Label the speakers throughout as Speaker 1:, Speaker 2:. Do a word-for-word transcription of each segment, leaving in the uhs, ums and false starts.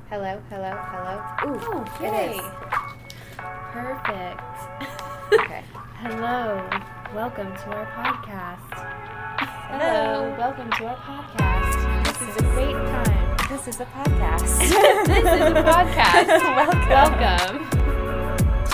Speaker 1: Hello, hello, hello. Ooh,
Speaker 2: Oh,
Speaker 1: it
Speaker 2: yay.
Speaker 1: is.
Speaker 2: Perfect.
Speaker 1: Okay.
Speaker 2: Hello. Welcome to our podcast.
Speaker 1: Hello.
Speaker 2: Welcome to our podcast. This is a great time.
Speaker 1: This is a podcast.
Speaker 2: This is a podcast.
Speaker 1: Welcome.
Speaker 2: Welcome.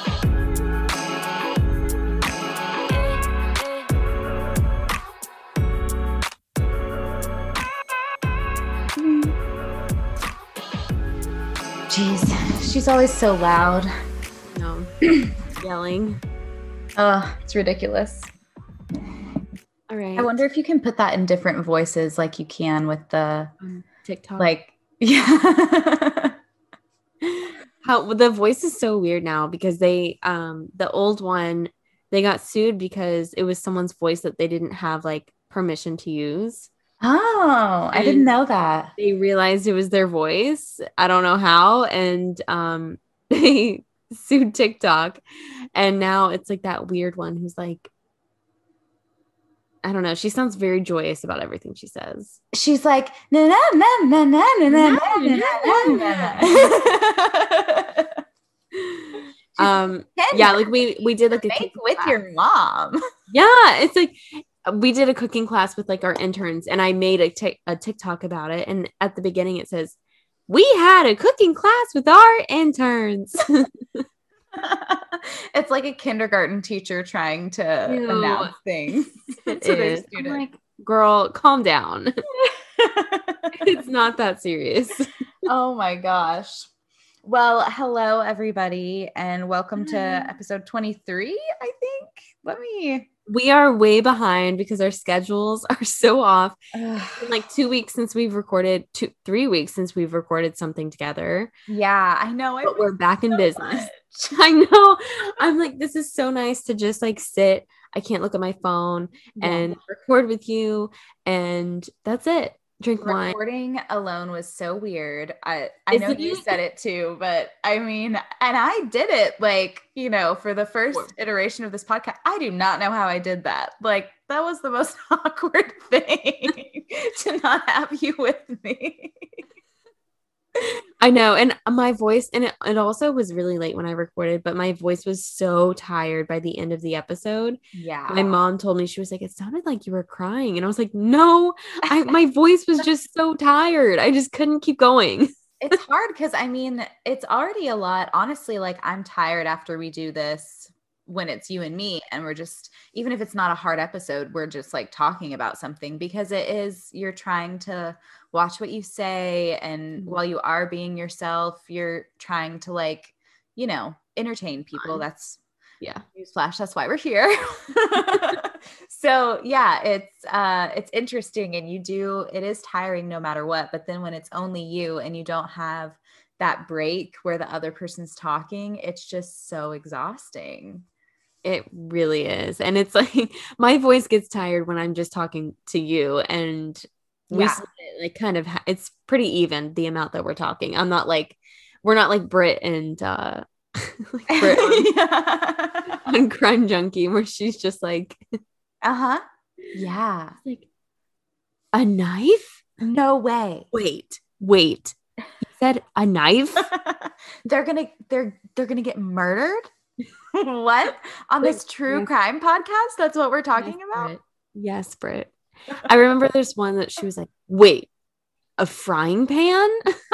Speaker 1: Jeez, she's always so loud.
Speaker 2: No. Yelling.
Speaker 1: Oh, it's ridiculous.
Speaker 2: All right.
Speaker 1: I wonder if you can put that in different voices like you can with the,
Speaker 2: Um, TikTok.
Speaker 1: like, yeah.
Speaker 2: How the voice is so weird now because they um the old one, they got sued because it was someone's voice that they didn't have like permission to use.
Speaker 1: Oh, I didn't
Speaker 2: And
Speaker 1: know that.
Speaker 2: they realized it was their voice. I don't know how. And um they sued TikTok. And now it's like that weird one who's like, I don't know. She sounds very joyous about everything she says.
Speaker 1: She's like, na na na na na na na na na na na.
Speaker 2: Um yeah, like we we did like a
Speaker 1: Make
Speaker 2: cooking
Speaker 1: with
Speaker 2: class.
Speaker 1: your mom.
Speaker 2: Yeah, it's like we did a cooking class with like our interns, and I made a tik- a TikTok about it. And at the beginning, it says, "We had a cooking class with our interns."
Speaker 1: It's like a kindergarten teacher trying to
Speaker 2: Ew.
Speaker 1: announce things
Speaker 2: It
Speaker 1: to their
Speaker 2: is. I'm
Speaker 1: students.
Speaker 2: like, girl, calm down. It's not that serious.
Speaker 1: Oh my gosh. Well, hello everybody, and welcome to
Speaker 2: Hi.
Speaker 1: episode twenty-three, I think. Let me
Speaker 2: We are way behind because our schedules are so off.
Speaker 1: Ugh.
Speaker 2: It's been like two weeks since we've recorded, two, three weeks since we've recorded something together.
Speaker 1: Yeah, I know. I
Speaker 2: But we're back in
Speaker 1: so
Speaker 2: business.
Speaker 1: much.
Speaker 2: I know. I'm like, this is so nice to just like sit. I can't look at my phone
Speaker 1: Yeah.
Speaker 2: and record with you. And that's it. Drink wine.
Speaker 1: Recording alone was so weird. I, I know
Speaker 2: Isn't
Speaker 1: you
Speaker 2: it?
Speaker 1: said it too, but I mean, and I did it like, you know, for the first
Speaker 2: Sure.
Speaker 1: iteration of this podcast. I do not know how I did that. Like, that was the most awkward thing to not have you with me.
Speaker 2: I know. And my voice, and it, it also was really late when I recorded, but my voice was so tired by the end of the episode.
Speaker 1: Yeah.
Speaker 2: My mom told me, she was like, it sounded like you were crying. And I was like, no, I, my voice was just so tired. I just couldn't keep going.
Speaker 1: It's hard because I mean, it's already a lot. Honestly, like I'm tired after we do this when it's you and me, and we're just, even if it's not a hard episode, we're just like talking about something because it is, you're trying to watch what you say. And
Speaker 2: Mhm.
Speaker 1: while you are being yourself, you're trying to like, you know, entertain people.
Speaker 2: Fun.
Speaker 1: That's
Speaker 2: Yeah.
Speaker 1: newsflash. That's why we're here. So yeah, it's uh it's interesting, and you do, it is tiring no matter what, but then when it's only you and you don't have that break where the other person's talking, it's just so exhausting.
Speaker 2: It really is. And it's like my voice gets tired when I'm just talking to you, and we
Speaker 1: Yeah.
Speaker 2: split it, like kind of ha- it's pretty even the amount that we're talking. I'm not like we're not like Brit and uh like Brit on,
Speaker 1: Yeah.
Speaker 2: on Crime Junkie where she's just like
Speaker 1: Uh-huh. Yeah.
Speaker 2: like a knife?
Speaker 1: No way.
Speaker 2: Wait, wait. You said a knife?
Speaker 1: They're gonna they're they're gonna get murdered? What? On
Speaker 2: Wait,
Speaker 1: this true
Speaker 2: yes.
Speaker 1: crime podcast? That's what we're talking
Speaker 2: Yes,
Speaker 1: about?
Speaker 2: Brit. Yes, Brit. I remember there's one that she was like, wait, a frying pan?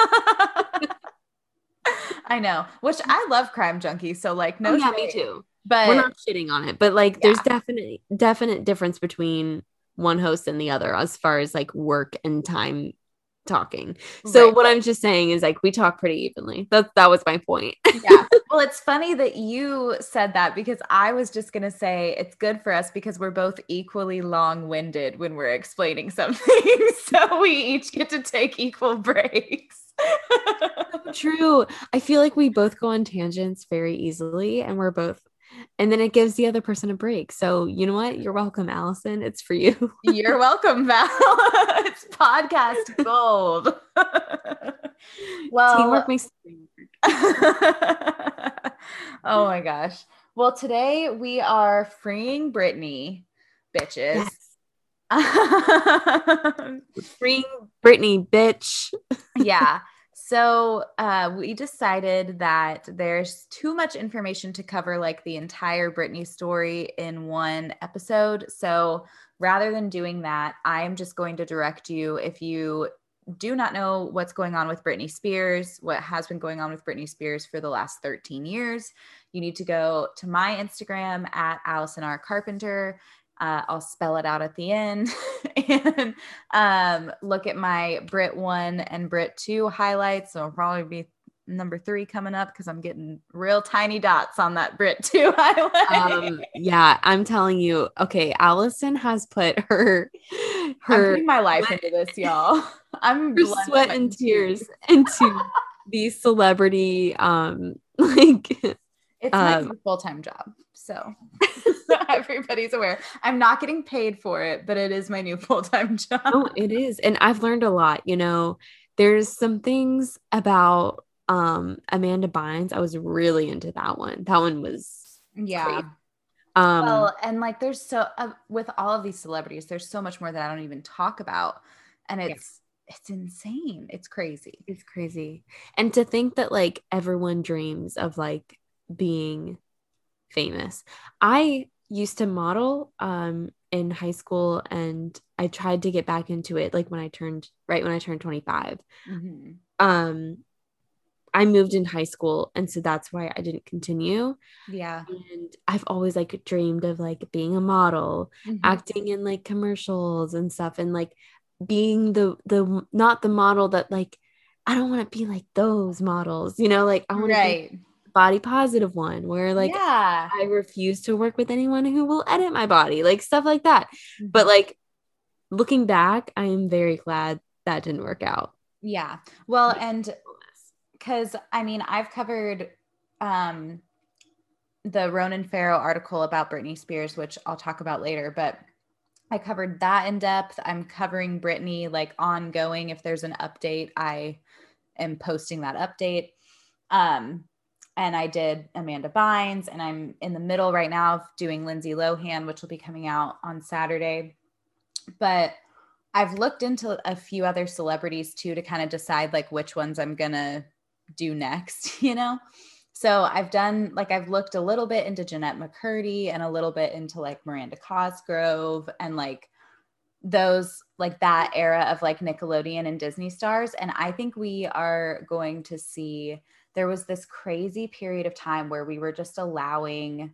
Speaker 1: I know, which I love Crime Junkie, so like no
Speaker 2: Oh yeah,
Speaker 1: shade.
Speaker 2: me too.
Speaker 1: But
Speaker 2: We're not shitting on it, but like
Speaker 1: Yeah.
Speaker 2: there's definitely definite difference between one host and the other as far as like work and time talking. So
Speaker 1: Right.
Speaker 2: what I'm just saying is like we talk pretty evenly. That that was my point.
Speaker 1: Yeah. Well, it's funny that you said that because I was just going to say it's good for us because we're both equally long-winded when we're explaining something. So we each get to take equal breaks.
Speaker 2: True. I feel like we both go on tangents very easily, and we're both, and then it gives the other person a break. So you know what? You're welcome, Allison. It's for you.
Speaker 1: You're welcome, Val. It's podcast gold. Well,
Speaker 2: Teamwork makes the dream work.
Speaker 1: Oh my gosh. Well, today we are freeing Brittany, bitches.
Speaker 2: Yes. Freeing Brittany, bitch.
Speaker 1: Yeah. So uh, we decided that there's too much information to cover like the entire Britney story in one episode. So rather than doing that, I am just going to direct you, if you do not know what's going on with Britney Spears, what has been going on with Britney Spears for the last thirteen years, you need to go to my Instagram at Allison R. Carpenter. Uh, I'll spell it out at the end and um, look at my Brit one and Brit two highlights. So it'll probably be number three coming up because I'm getting real tiny dots on that Brit two highlight.
Speaker 2: Um, yeah, I'm telling you. Okay, Allison has put her
Speaker 1: I'm
Speaker 2: her
Speaker 1: putting my life into this, y'all. I'm
Speaker 2: her
Speaker 1: blood,
Speaker 2: sweat and tears into these celebrity um like
Speaker 1: It's
Speaker 2: um,
Speaker 1: my full-time job. So everybody's aware. I'm not getting paid for it, but it is my new full-time job.
Speaker 2: Oh, it is. And I've learned a lot, you know. There's some things about um Amanda Bynes. I was really into that one. That one was
Speaker 1: Yeah.
Speaker 2: crazy. Um
Speaker 1: well, and like there's so uh, with all of these celebrities, there's so much more that I don't even talk about. And it's yeah. it's insane. It's crazy.
Speaker 2: It's crazy. And to think that like everyone dreams of like being famous. I used to model um in high school, and I tried to get back into it like when I turned right when I turned twenty-five. Mm-hmm. Um I moved in high school, and so that's why I didn't continue.
Speaker 1: Yeah.
Speaker 2: And I've always like dreamed of like being a model, mm-hmm. acting in like commercials and stuff, and like being the the not the model that like I don't want to be like those models, you know, like I want
Speaker 1: right.
Speaker 2: to be body positive one where like
Speaker 1: yeah.
Speaker 2: I refuse to work with anyone who will edit my body, like stuff like that. Mm-hmm. But like looking back, I am very glad that didn't work out.
Speaker 1: Yeah. Well, and because I mean, I've covered um, the Ronan Farrow article about Britney Spears, which I'll talk about later, but I covered that in depth. I'm covering Britney like ongoing. If there's an update, I am posting that update. Um, and I did Amanda Bynes, and I'm in the middle right now of doing Lindsay Lohan, which will be coming out on Saturday. But I've looked into a few other celebrities too to kind of decide like which ones I'm going to do next, you know? So I've done like, I've looked a little bit into Jeanette McCurdy and a little bit into like Miranda Cosgrove and like those, like that era of like Nickelodeon and Disney stars. And I think we are going to see, there was this crazy period of time where we were just allowing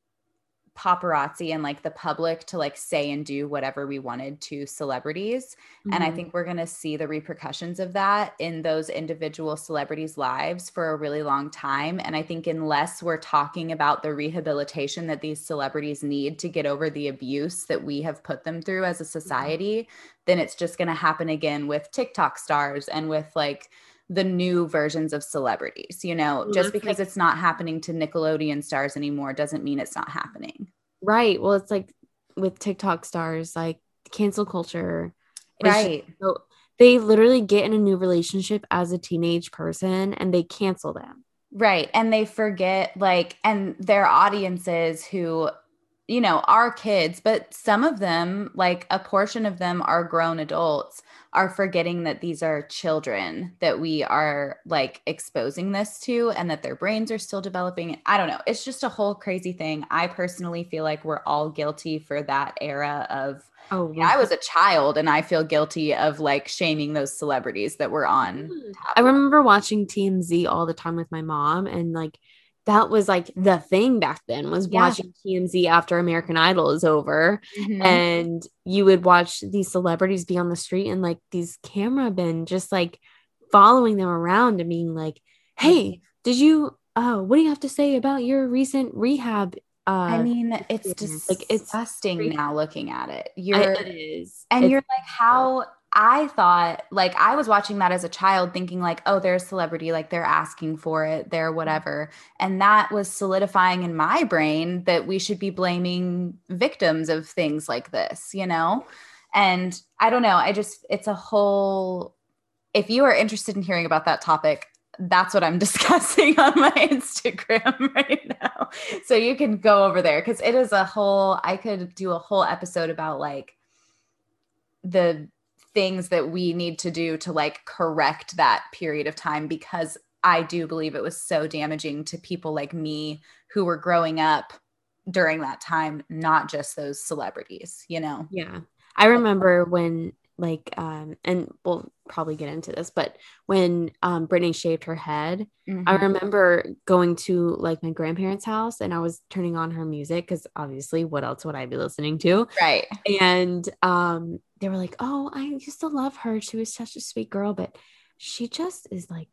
Speaker 1: paparazzi and like the public to like say and do whatever we wanted to celebrities. Mm-hmm. And I think we're going to see the repercussions of that in those individual celebrities' lives for a really long time. And I think unless we're talking about the rehabilitation that these celebrities need to get over the abuse that we have put them through as a society, mm-hmm. then it's just going to happen again with TikTok stars and with like the new versions of celebrities, you know, well, just because like, it's not happening to Nickelodeon stars anymore doesn't mean it's not happening.
Speaker 2: Right. Well, it's like with TikTok stars, like cancel culture.
Speaker 1: Right.
Speaker 2: Just, so they literally get in a new relationship as a teenage person and they cancel them.
Speaker 1: Right. And they forget like, and their audiences who, you know, are kids, but some of them, like a portion of them are grown adults, are forgetting that these are children that we are like exposing this to and that their brains are still developing. I don't know. It's just a whole crazy thing. I personally feel like we're all guilty for that era of, oh, yeah, I was a child and I feel guilty of like shaming those celebrities that were on.
Speaker 2: I remember watching T M Z all the time with my mom, and like, that was like the thing back then was yeah. watching T M Z after American Idol is over. Mm-hmm. And you would watch these celebrities be on the street and like these camera men just like following them around and being like, hey, did you, uh, what do you have to say about your recent rehab? Uh,
Speaker 1: I mean, it's just like it's disgusting crazy. Now looking at it. You're,
Speaker 2: I, it is.
Speaker 1: And
Speaker 2: it's,
Speaker 1: you're like, how... I thought like I was watching that as a child thinking like, oh, they're a celebrity, like they're asking for it, they're whatever. And that was solidifying in my brain that we should be blaming victims of things like this, you know? And I don't know. I just, it's a whole, if you are interested in hearing about that topic, that's what I'm discussing on my Instagram right now. So you can go over there because it is a whole, I could do a whole episode about like the things that we need to do to like correct that period of time, because I do believe it was so damaging to people like me who were growing up during that time, not just those celebrities, you know?
Speaker 2: Yeah. I remember when like, um, and we'll probably get into this, but when um, Brittany shaved her head,
Speaker 1: Mm-hmm.
Speaker 2: I remember going to like my grandparents' house and I was turning on her music because obviously what else would I be listening to?
Speaker 1: Right.
Speaker 2: And um, they were like, oh, I used to love her. She was such a sweet girl, but she just is like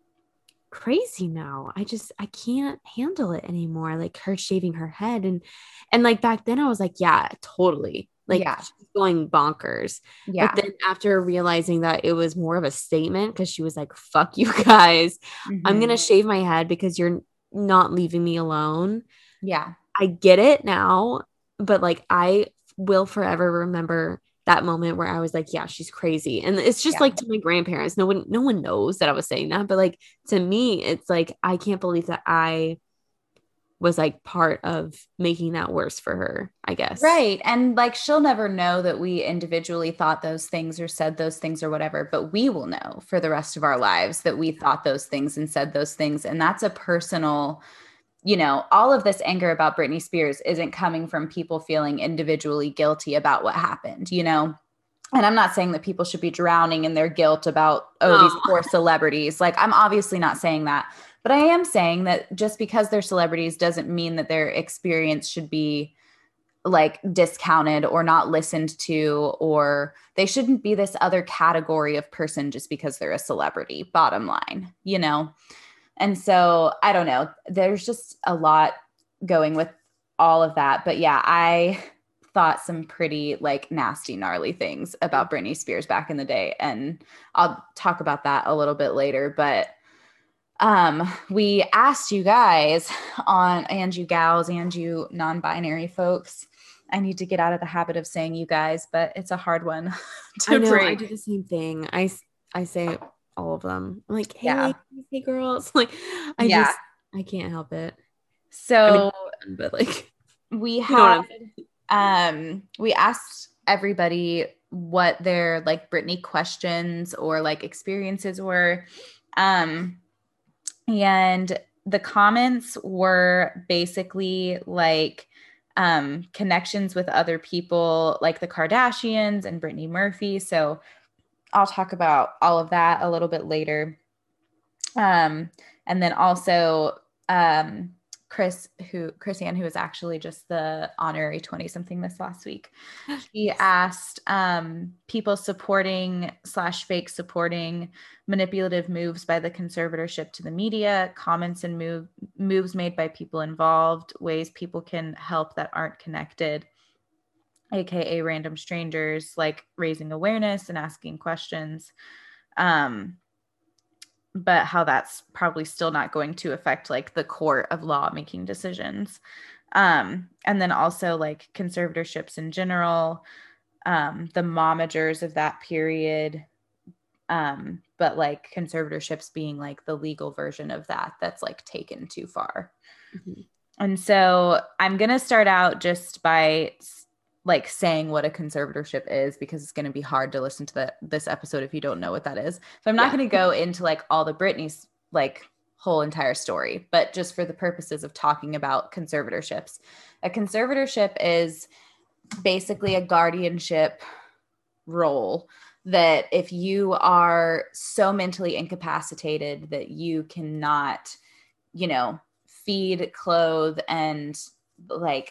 Speaker 2: crazy now. I just I can't handle it anymore. Like her shaving her head and and like back then I was like, yeah, totally. Like
Speaker 1: Yeah.
Speaker 2: she's going bonkers.
Speaker 1: Yeah.
Speaker 2: But then after realizing that it was more of a statement because she was like, fuck you guys.
Speaker 1: Mm-hmm.
Speaker 2: I'm gonna shave my head because you're not leaving me alone.
Speaker 1: Yeah.
Speaker 2: I get it now, but like I will forever remember that moment where I was like, yeah, she's crazy. And it's just
Speaker 1: Yeah.
Speaker 2: like to my grandparents, no one, no one knows that I was saying that. But like to me, it's like, I can't believe that I was like part of making that worse for her, I guess.
Speaker 1: Right. And like, she'll never know that we individually thought those things or said those things or whatever, but we will know for the rest of our lives that we thought those things and said those things. And that's a personal, you know, all of this anger about Britney Spears isn't coming from people feeling individually guilty about what happened, you know? And I'm not saying that people should be drowning in their guilt about, oh,
Speaker 2: No.
Speaker 1: these poor celebrities. Like, I'm obviously not saying that, but I am saying that just because they're celebrities doesn't mean that their experience should be like discounted or not listened to, or they shouldn't be this other category of person just because they're a celebrity, bottom line, you know? And so I don't know, there's just a lot going with all of that. But yeah, I thought some pretty like nasty, gnarly things about Britney Spears back in the day. And I'll talk about that a little bit later. But um, we asked you guys on, and you gals and you non-binary folks, I need to get out of the habit of saying you guys, but it's a hard one to
Speaker 2: I know,
Speaker 1: break.
Speaker 2: I do the same thing. I, I say all of them. I'm like, hey,
Speaker 1: Yeah.
Speaker 2: ladies, hey girls. Like, I
Speaker 1: Yeah.
Speaker 2: just, I can't help it.
Speaker 1: So
Speaker 2: I mean, but like,
Speaker 1: we
Speaker 2: you know what
Speaker 1: had, um, we asked everybody what their like Britney questions or like experiences were. Um, and the comments were basically like, um, connections with other people like the Kardashians and Brittany Murphy. So I'll talk about all of that a little bit later. Um, and then also, um, Chris, who Chris Ann, who was actually just the honorary twenty something this last week, she asked um, people supporting slash fake supporting manipulative moves by the conservatorship to the media, comments and move moves made by people involved, ways people can help that aren't connected, aka random strangers, like raising awareness and asking questions. Um, but how that's probably still not going to affect like the court of law making decisions. Um, and then also like conservatorships in general, um, the momagers of that period, um, but like conservatorships being like the legal version of that, that's like taken too far. Mm-hmm. And so I'm going to start out just by like saying what a conservatorship is, because it's going to be hard to listen to the, this episode if you don't know what that is. So I'm not yeah. going to go into like all the Britney's like whole entire story, but just for the purposes of talking about conservatorships, a conservatorship is basically a guardianship role that if you are so mentally incapacitated that you cannot, you know, feed, clothe, and like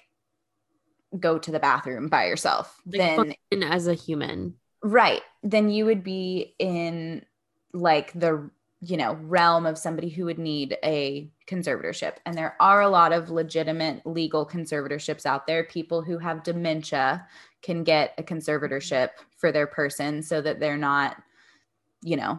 Speaker 1: go to the bathroom by yourself, like
Speaker 2: then function as a human,
Speaker 1: right, then you would be in like the, you know, realm of somebody who would need a conservatorship. And there are a lot of legitimate legal conservatorships out there. People who have dementia can get a conservatorship for their person so that they're not, you know,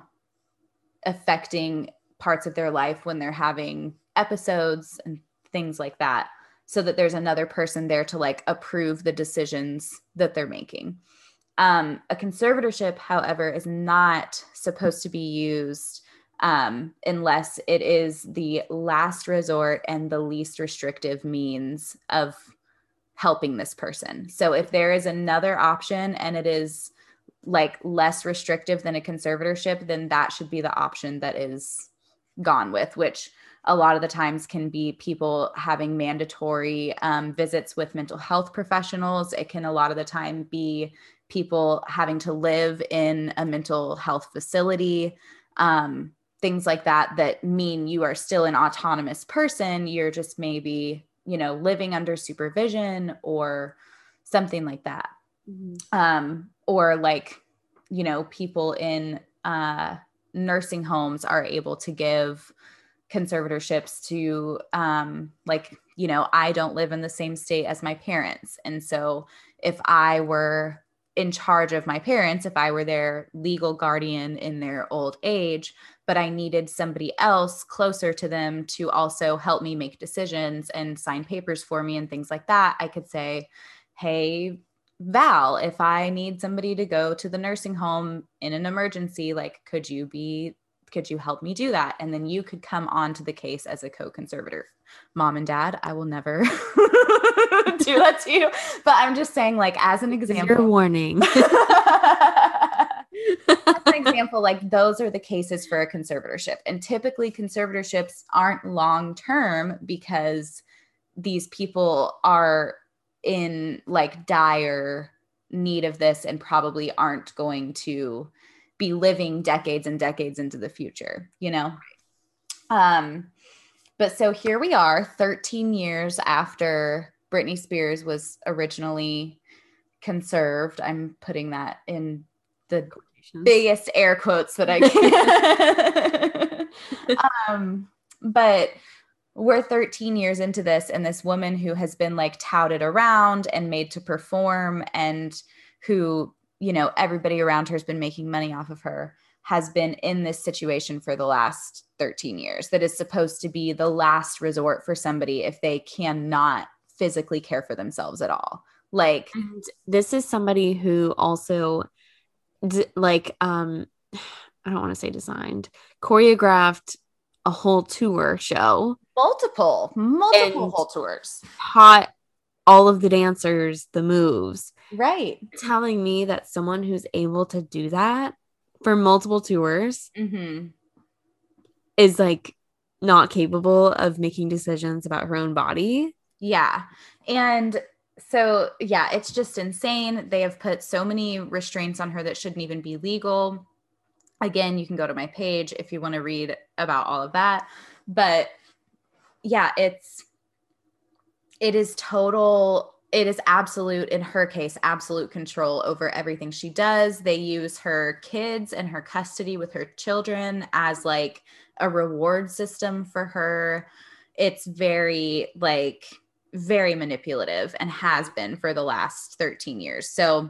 Speaker 1: affecting parts of their life when they're having episodes and things like that, so that there's another person there to like approve the decisions that they're making. Um, a conservatorship, however, is not supposed to be used um, unless it is the last resort and the least restrictive means of helping this person. So if there is another option and it is like less restrictive than a conservatorship, then that should be the option that is gone with, which a lot of the times can be people having mandatory um, visits with mental health professionals. It can a lot of the time be people having to live in a mental health facility, um, things like that, that mean you are still an autonomous person. You're just maybe, you know, living under supervision or something like that. Mm-hmm. Um, or like, you know, people in uh, nursing homes are able to give conservatorships to um, like, you know, I don't live in the same state as my parents. And so if I were in charge of my parents, if I were their legal guardian in their old age, but I needed somebody else closer to them to also help me make decisions and sign papers for me and things like that, I could say, hey, Val, if I need somebody to go to the nursing home in an emergency, like, could you be, could you help me do that? And then you could come onto the case as a co-conservator. Mom and Dad, I will never do that to you. But I'm just saying, like, as an example.
Speaker 2: Your warning.
Speaker 1: As an example, like, those are the cases for a conservatorship. And typically conservatorships aren't long-term because these people are in like dire need of this and probably aren't going to be living decades and decades into the future, you know? Um, but so here we are thirteen years after Britney Spears was originally conserved. I'm putting that in the biggest air quotes that I can. um, but we're thirteen years into this, and this woman who has been like touted around and made to perform, and who, you know, everybody around her has been making money off of her, has been in this situation for the last thirteen years. That is supposed to be the last resort for somebody if they cannot physically care for themselves at all. Like,
Speaker 2: and this is somebody who also d- like, um, I don't want to say designed, choreographed a whole tour show.
Speaker 1: Multiple, multiple whole tours.
Speaker 2: Taught all of the dancers the moves.
Speaker 1: Right.
Speaker 2: Telling me that someone who's able to do that for multiple tours
Speaker 1: mm-hmm.
Speaker 2: is like not capable of making decisions about her own body.
Speaker 1: Yeah. And so, yeah, it's just insane. They have put so many restraints on her that shouldn't even be legal. Again, you can go to my page if you want to read about all of that. But yeah, it's, it is total, it is absolute, in her case, absolute control over everything she does. They use her kids and her custody with her children as like a reward system for her. It's very like, very manipulative and has been for the last thirteen years. So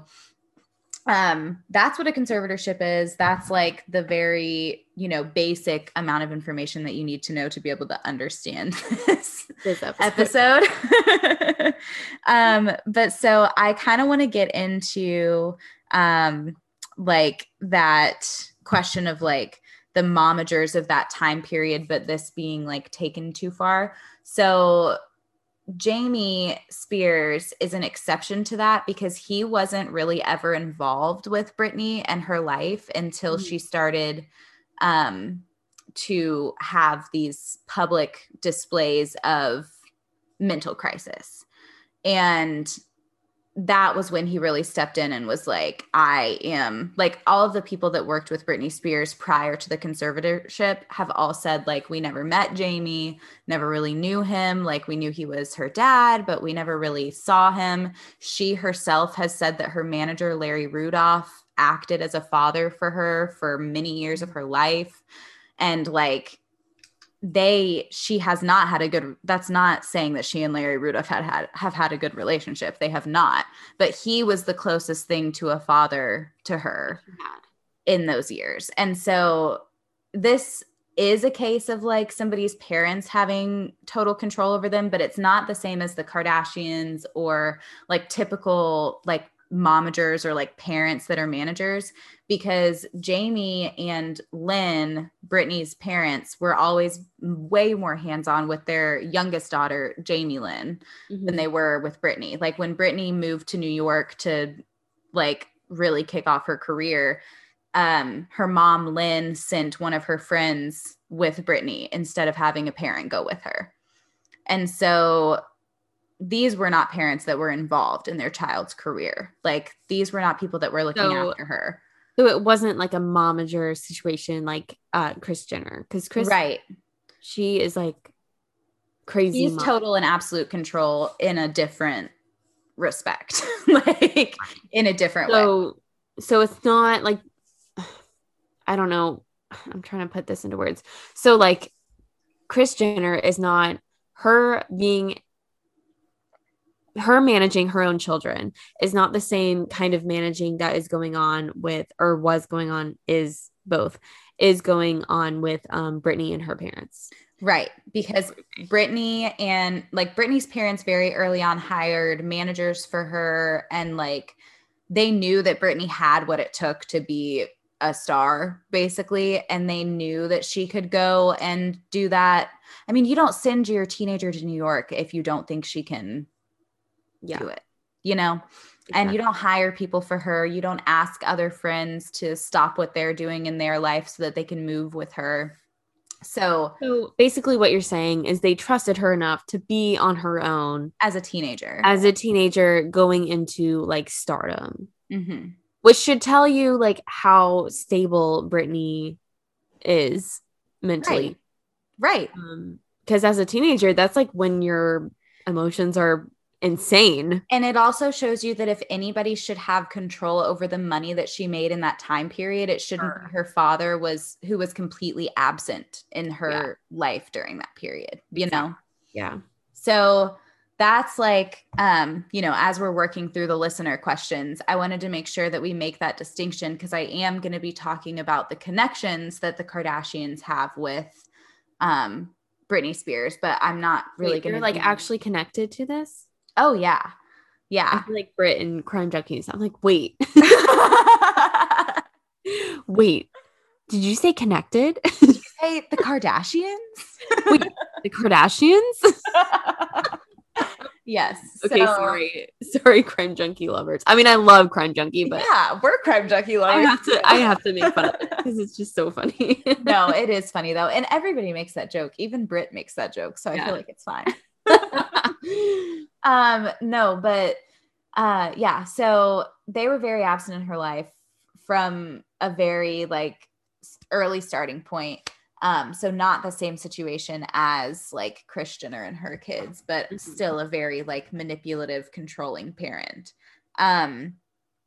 Speaker 1: um, that's what a conservatorship is. That's like the very, you know, basic amount of information that you need to know to be able to understand this, this episode. episode. um, but so I kind of want to get into um, like that question of like the momagers of that time period, but this being like taken too far. So Jamie Spears is an exception to that because he wasn't really ever involved with Britney and her life until mm-hmm. she started um, to have these public displays of mental crisis. And that was when he really stepped in and was like, I am like, all of the people that worked with Britney Spears prior to the conservatorship have all said, like, we never met Jamie, never really knew him. Like, we knew he was her dad, but we never really saw him. She herself has said that her manager, Larry Rudolph, acted as a father for her for many years of her life. And like, they, she has not had a good, that's not saying that she and Larry Rudolph had, had have had a good relationship. They have not, but he was the closest thing to a father to her in those years. And so this is a case of like somebody's parents having total control over them, but it's not the same as the Kardashians or like typical like momagers or like parents that are managers, because Jamie and Lynn, Britney's parents, were always way more hands-on with their youngest daughter, Jamie Lynn, mm-hmm. than they were with Britney. Like when Britney moved to New York to like really kick off her career, um, her mom, Lynn, sent one of her friends with Britney instead of having a parent go with her. And so these were not parents that were involved in their child's career. Like, these were not people that were looking so, after her.
Speaker 2: So it wasn't like a momager situation like uh, Kris Jenner. Because Kris,
Speaker 1: right.
Speaker 2: she is like crazy.
Speaker 1: She's mom. Total and absolute control in a different respect. Like, in a different
Speaker 2: so,
Speaker 1: way.
Speaker 2: So it's not like, I don't know. I'm trying to put this into words. So like Kris Jenner is not her being, her managing her own children is not the same kind of managing that is going on with, or was going on, is both is going on with um, Britney and her parents.
Speaker 1: Right. Because Britney and like Britney's parents very early on hired managers for her. And like, they knew that Britney had what it took to be a star, basically. And they knew that she could go and do that. I mean, you don't send your teenager to New York if you don't think she can yeah. do it, you know? Exactly. And you don't hire people for her. You don't ask other friends to stop what they're doing in their life so that they can move with her. So,
Speaker 2: so basically what you're saying is they trusted her enough to be on her own
Speaker 1: as a teenager,
Speaker 2: as a teenager going into like stardom.
Speaker 1: Mm-hmm.
Speaker 2: Which should tell you like how stable Britney is mentally.
Speaker 1: Right.
Speaker 2: Because um, as a teenager, that's like when your emotions are insane.
Speaker 1: And it also shows you that if anybody should have control over the money that she made in that time period, it shouldn't sure. be her father, was who was completely absent in her yeah. life during that period, you know?
Speaker 2: Yeah.
Speaker 1: So that's like, um, you know, as we're working through the listener questions, I wanted to make sure that we make that distinction, because I am going to be talking about the connections that the Kardashians have with um, Britney Spears, but I'm not really going to
Speaker 2: like
Speaker 1: be-
Speaker 2: actually connected to this.
Speaker 1: Oh yeah. Yeah.
Speaker 2: I feel like Brit and Crime Junkies. I'm like, wait, wait, did you say connected?
Speaker 1: Did you say the Kardashians?
Speaker 2: Wait, the Kardashians?
Speaker 1: Yes.
Speaker 2: Okay, so, sorry. Sorry, Crime Junkie lovers. I mean, I love Crime Junkie, but
Speaker 1: yeah, we're Crime Junkie lovers.
Speaker 2: I have to I have to make fun of it because it's just so funny.
Speaker 1: No, it is funny though. And everybody makes that joke. Even Brit makes that joke. So I yeah. feel like it's fine. um, no, but uh yeah, so they were very absent in her life from a very like early starting point. Um, so not the same situation as like Kris Jenner and her kids, but mm-hmm. still a very like manipulative, controlling parent. Um,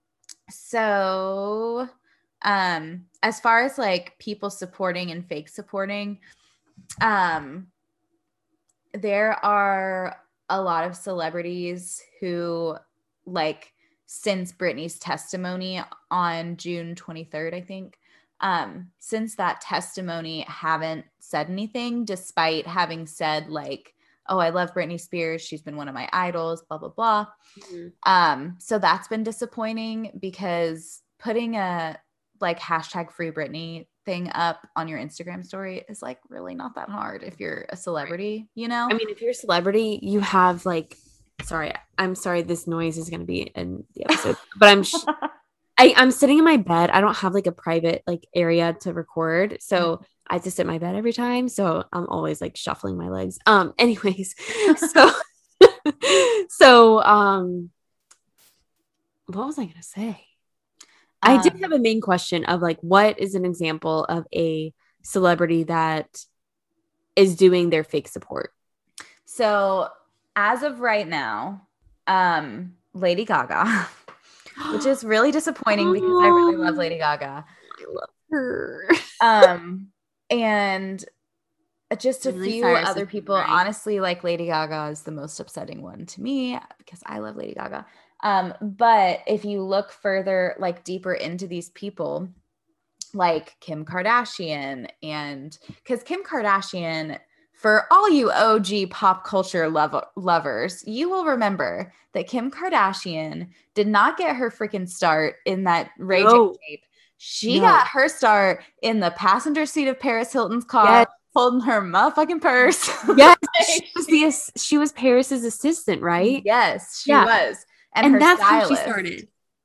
Speaker 1: so um, as far as like people supporting and fake supporting, um, there are a lot of celebrities who like since Britney's testimony on June twenty-third, I think, Um, since that testimony, haven't said anything, despite having said like, oh, I love Britney Spears. She's been one of my idols, blah, blah, blah. Mm-hmm. Um, so that's been disappointing, because putting a like hashtag free Britney thing up on your Instagram story is like really not that hard if you're a celebrity, you know?
Speaker 2: I mean, if you're a celebrity, you have like, sorry, I'm sorry, this noise is going to be in the episode, but I'm sh- I, I'm sitting in my bed. I don't have like a private like area to record. So I have to sit in my bed every time. So I'm always like shuffling my legs. Um, anyways, so, so, um, what was I going to say? Um, I did have a main question of like, what is an example of a celebrity that is doing their fake support?
Speaker 1: So as of right now, um, Lady Gaga, which is really disappointing because I really love Lady Gaga.
Speaker 2: I love her.
Speaker 1: um, and just a
Speaker 2: Miley
Speaker 1: few
Speaker 2: Cyrus
Speaker 1: other people.
Speaker 2: Right.
Speaker 1: Honestly, like Lady Gaga is the most upsetting one to me because I love Lady Gaga. Um, but if you look further, like deeper into these people, like Kim Kardashian, and because Kim Kardashian, for all you O G pop culture love- lovers, you will remember that Kim Kardashian did not get her freaking start in that Ray
Speaker 2: no.
Speaker 1: J tape. She
Speaker 2: no.
Speaker 1: got her start in the passenger seat of Paris Hilton's car, yes. holding her motherfucking purse.
Speaker 2: Yes, she was the she was Paris's assistant, right?
Speaker 1: Yes, she
Speaker 2: yeah.
Speaker 1: was, and,
Speaker 2: and
Speaker 1: her
Speaker 2: that's
Speaker 1: stylist.
Speaker 2: how she started.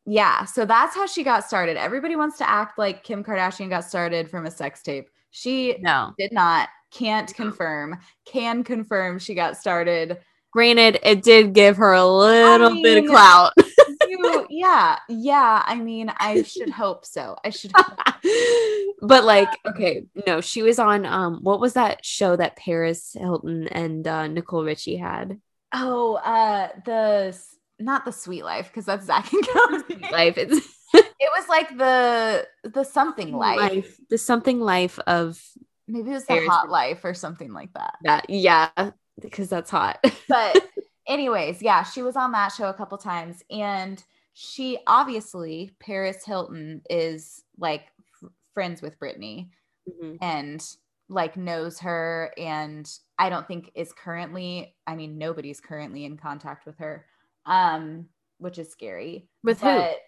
Speaker 1: Yeah, so that's how she got started. Everybody wants to act like Kim Kardashian got started from a sex tape. She
Speaker 2: No.
Speaker 1: did not. Can't confirm. Can confirm she got started.
Speaker 2: Granted, it did give her a
Speaker 1: I
Speaker 2: little bit of
Speaker 1: mean,
Speaker 2: clout.
Speaker 1: you, yeah, yeah. I mean, I should hope so. I should hope.
Speaker 2: But like, okay, no, she was on um what was that show that Paris Hilton and uh Nicole Richie had?
Speaker 1: Oh, uh, the not the Sweet Life because that's Zach and Cody.
Speaker 2: Life. It's
Speaker 1: It was like the the something life.
Speaker 2: life. The something life of
Speaker 1: Maybe it was the
Speaker 2: Paris.
Speaker 1: Hot Life or something like that.
Speaker 2: That yeah, because that's hot.
Speaker 1: But anyways, yeah, she was on that show a couple times, and she obviously Paris Hilton is like f- friends with Britney
Speaker 2: Mhm.
Speaker 1: and like knows her, and I don't think is currently, I mean, nobody's currently in contact with her, um, which is scary.
Speaker 2: With who?
Speaker 1: But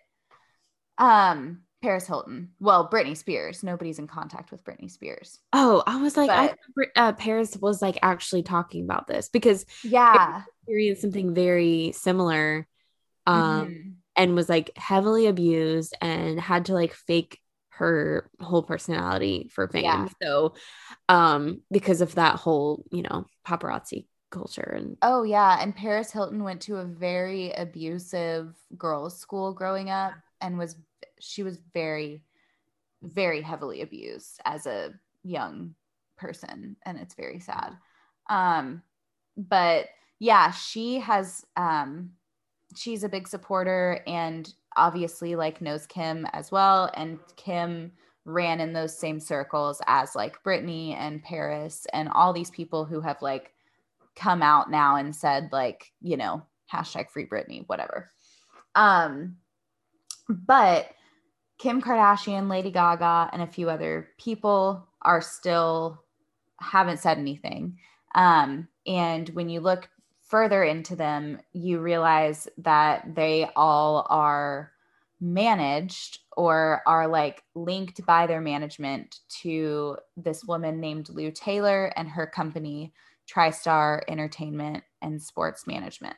Speaker 1: um, Paris Hilton. Well, Britney Spears. Nobody's in contact with Britney Spears.
Speaker 2: Oh, I was like, I
Speaker 1: But
Speaker 2: thought Brit- uh, Paris was like actually talking about this because Paris
Speaker 1: yeah.
Speaker 2: experienced something very similar, um,
Speaker 1: Mhm.
Speaker 2: and was like heavily abused and had to like fake her whole personality for
Speaker 1: Yeah.
Speaker 2: fame. So, um, because of that whole, you know, paparazzi culture and
Speaker 1: Oh, yeah. And Paris Hilton went to a very abusive girls' school growing up and was, she was very, very heavily abused as a young person. And it's very sad. Um, but yeah, she has, um, she's a big supporter and obviously like knows Kim as well. And Kim ran in those same circles as like Britney and Paris and all these people who have like come out now and said like, you know, hashtag free Britney, whatever. Um, but Kim Kardashian, Lady Gaga, and a few other people are still haven't said anything. Um, and when you look further into them, you realize that they all are managed or are like linked by their management to this woman named Lou Taylor and her company, TriStar Entertainment and Sports Management.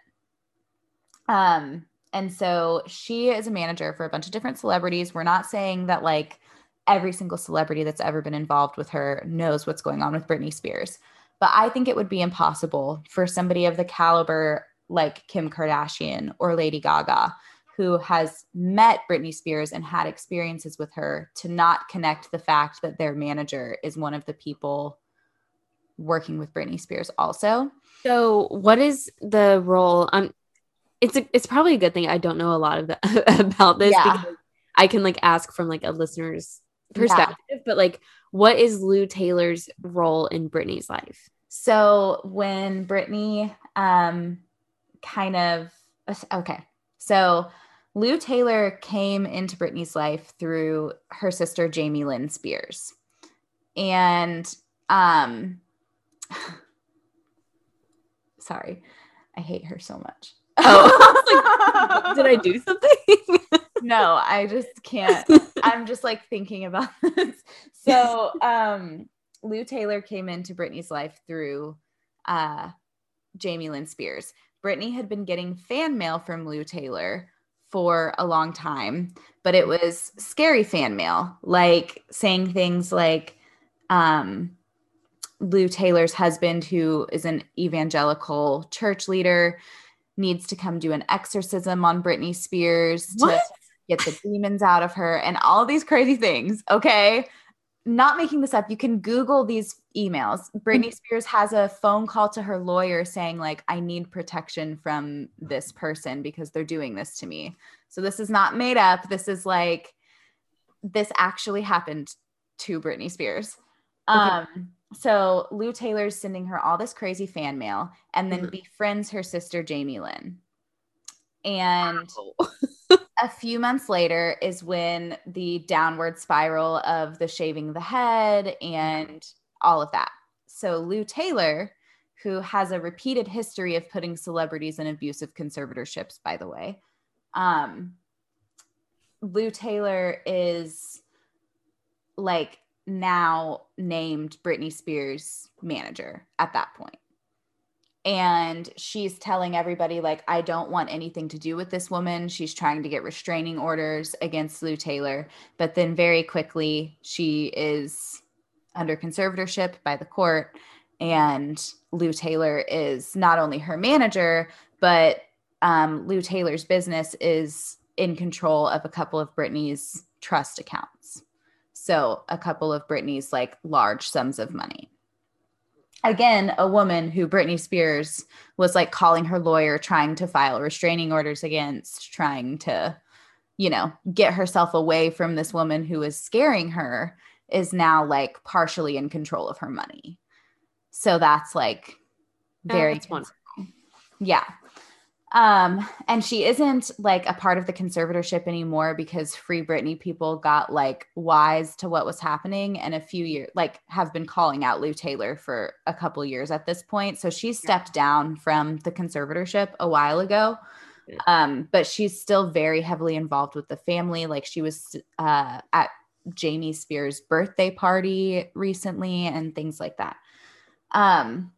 Speaker 1: Um, and so she is a manager for a bunch of different celebrities. We're not saying that like every single celebrity that's ever been involved with her knows what's going on with Britney Spears. But I think it would be impossible for somebody of the caliber like Kim Kardashian or Lady Gaga, who has met Britney Spears and had experiences with her, to not connect the fact that their manager is one of the people working with Britney Spears also.
Speaker 2: so what is the role? Um, it's a, it's probably a good thing I don't know a lot of the, about this
Speaker 1: Yeah.
Speaker 2: because I can like ask from like a listener's
Speaker 1: Yeah.
Speaker 2: perspective, but like, what is Lou Taylor's role in Britney's life?
Speaker 1: So when Britney um, kind of, okay, so Lou Taylor came into Britney's life through her sister, Jamie Lynn Spears. And um, sorry, I hate her so much.
Speaker 2: Oh, like, did I do something?
Speaker 1: No, I just can't. I'm just like thinking about this. So, um, Lou Taylor came into Britney's life through uh, Jamie Lynn Spears. Britney had been getting fan mail from Lou Taylor for a long time, but it was scary fan mail, like saying things like um, Lou Taylor's husband, who is an evangelical church leader, needs to come do an exorcism on Britney Spears
Speaker 2: What?
Speaker 1: to get the demons out of her and all these crazy things. Okay. Not making this up. You can Google these emails. Britney Spears has a phone call to her lawyer saying, like, I need protection from this person because they're doing this to me. So this is not made up. This is like, this actually happened to Britney Spears.
Speaker 2: Okay.
Speaker 1: Um, so Lou Taylor's sending her all this crazy fan mail and then
Speaker 2: Mhm.
Speaker 1: befriends her sister, Jamie Lynn. And
Speaker 2: Wow.
Speaker 1: a few months later is when the downward spiral of the shaving the head and all of that. So Lou Taylor, who has a repeated history of putting celebrities in abusive conservatorships, by the way, um, Lou Taylor is like now named Britney Spears' manager at that point. And she's telling everybody, like, I don't want anything to do with this woman. She's trying to get restraining orders against Lou Taylor. But then very quickly, she is under conservatorship by the court. And Lou Taylor is not only her manager, but um, Lou Taylor's business is in control of a couple of Britney's trust accounts. So a couple of Britney's like large sums of money. Again, a woman who Britney Spears was like calling her lawyer, trying to file restraining orders against, trying to, you know, get herself away from this woman who is scaring her, is now like partially in control of her money. So that's like very,
Speaker 2: that's wonderful.
Speaker 1: Yeah. Um, and she isn't like a part of the conservatorship anymore because Free Britney people got like wise to what was happening, and a few years like have been calling out Lou Taylor for a couple years at this point. So she stepped yeah. down from the conservatorship a while ago. Yeah. Um, but she's still very heavily involved with the family. Like she was uh, at Jamie Spears' birthday party recently and things like that. Um,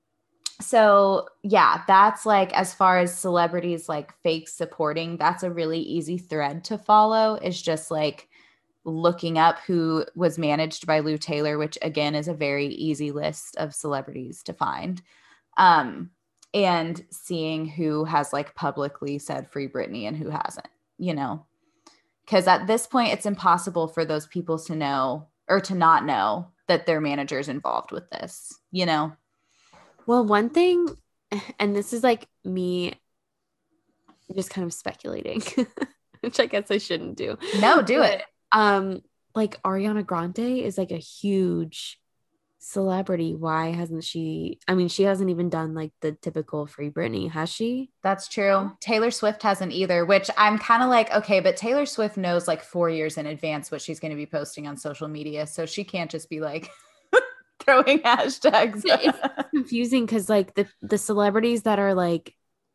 Speaker 1: So yeah, that's like, as far as celebrities like fake supporting, that's a really easy thread to follow, is just like looking up who was managed by Lou Taylor, which again is a very easy list of celebrities to find. Um, and seeing who has like publicly said Free Britney and who hasn't, you know, because at this point it's impossible for those people to know or to not know that their manager's involved with this, you know?
Speaker 2: Well, one thing, and this is like me just kind of speculating, which I guess I shouldn't do.
Speaker 1: No, do
Speaker 2: but,
Speaker 1: it.
Speaker 2: Um, like Ariana Grande is like a huge celebrity. Why hasn't she? I mean, she hasn't even done like the typical Free Britney, has she?
Speaker 1: That's true. Taylor Swift hasn't either, which I'm kind of like, okay, but Taylor Swift knows like four years in advance what she's going to be posting on social media. So she can't just be like throwing hashtags.
Speaker 2: It's confusing because like the the celebrities that are like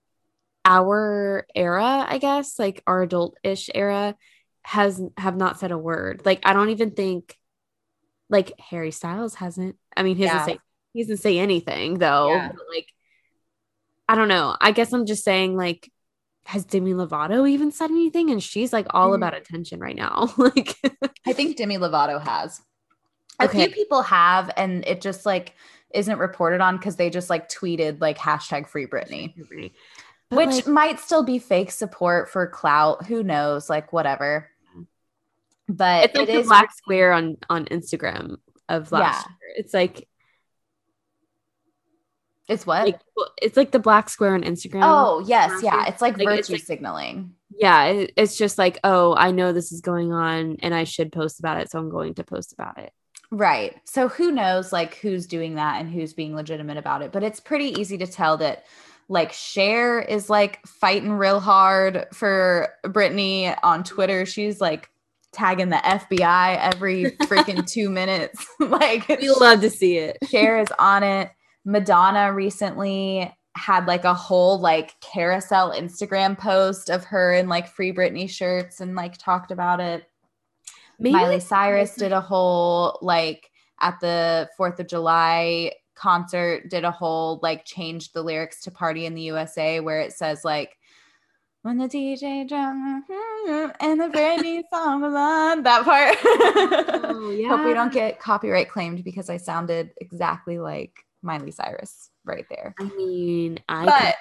Speaker 2: our era, I guess, like our adult-ish era, has have not said a word. Like I don't even think like Harry Styles hasn't. I mean, he doesn't yeah. say he doesn't say anything though.
Speaker 1: Yeah.
Speaker 2: But, like I don't know. I guess I'm just saying, like, has Demi Lovato even said anything? And she's like all mm. about attention right now. Like
Speaker 1: I think Demi Lovato has. A okay. few people have, and it just like isn't reported on because they just like tweeted like hashtag Free Britney, but, which like, might still be fake support for clout. Who knows? Like whatever. But
Speaker 2: it's like
Speaker 1: it
Speaker 2: the
Speaker 1: is
Speaker 2: black square on on Instagram of last yeah. year. It's like
Speaker 1: it's what?
Speaker 2: Like, it's like the black square on Instagram.
Speaker 1: Oh yes, yeah. It's like, like virtue it's like, signaling.
Speaker 2: Yeah, it, it's just like, oh, I know this is going on, and I should post about it, so I'm going to post about it.
Speaker 1: Right. So who knows like who's doing that and who's being legitimate about it. But it's pretty easy to tell that like Cher is like fighting real hard for Britney on Twitter. She's like tagging the F B I every freaking two minutes. Like
Speaker 2: we love to see it.
Speaker 1: Cher is on it. Madonna recently had like a whole like carousel Instagram post of her in like Free Britney shirts and like talked about it. Maybe Miley Cyrus did a whole like at the fourth of July concert, did a whole like changed the lyrics to Party in the U S A where it says like when the D J drum and the Britney song was on, that part. Oh, yeah. Hope we don't get copyright claimed because I sounded exactly like Miley Cyrus right there.
Speaker 2: I mean, I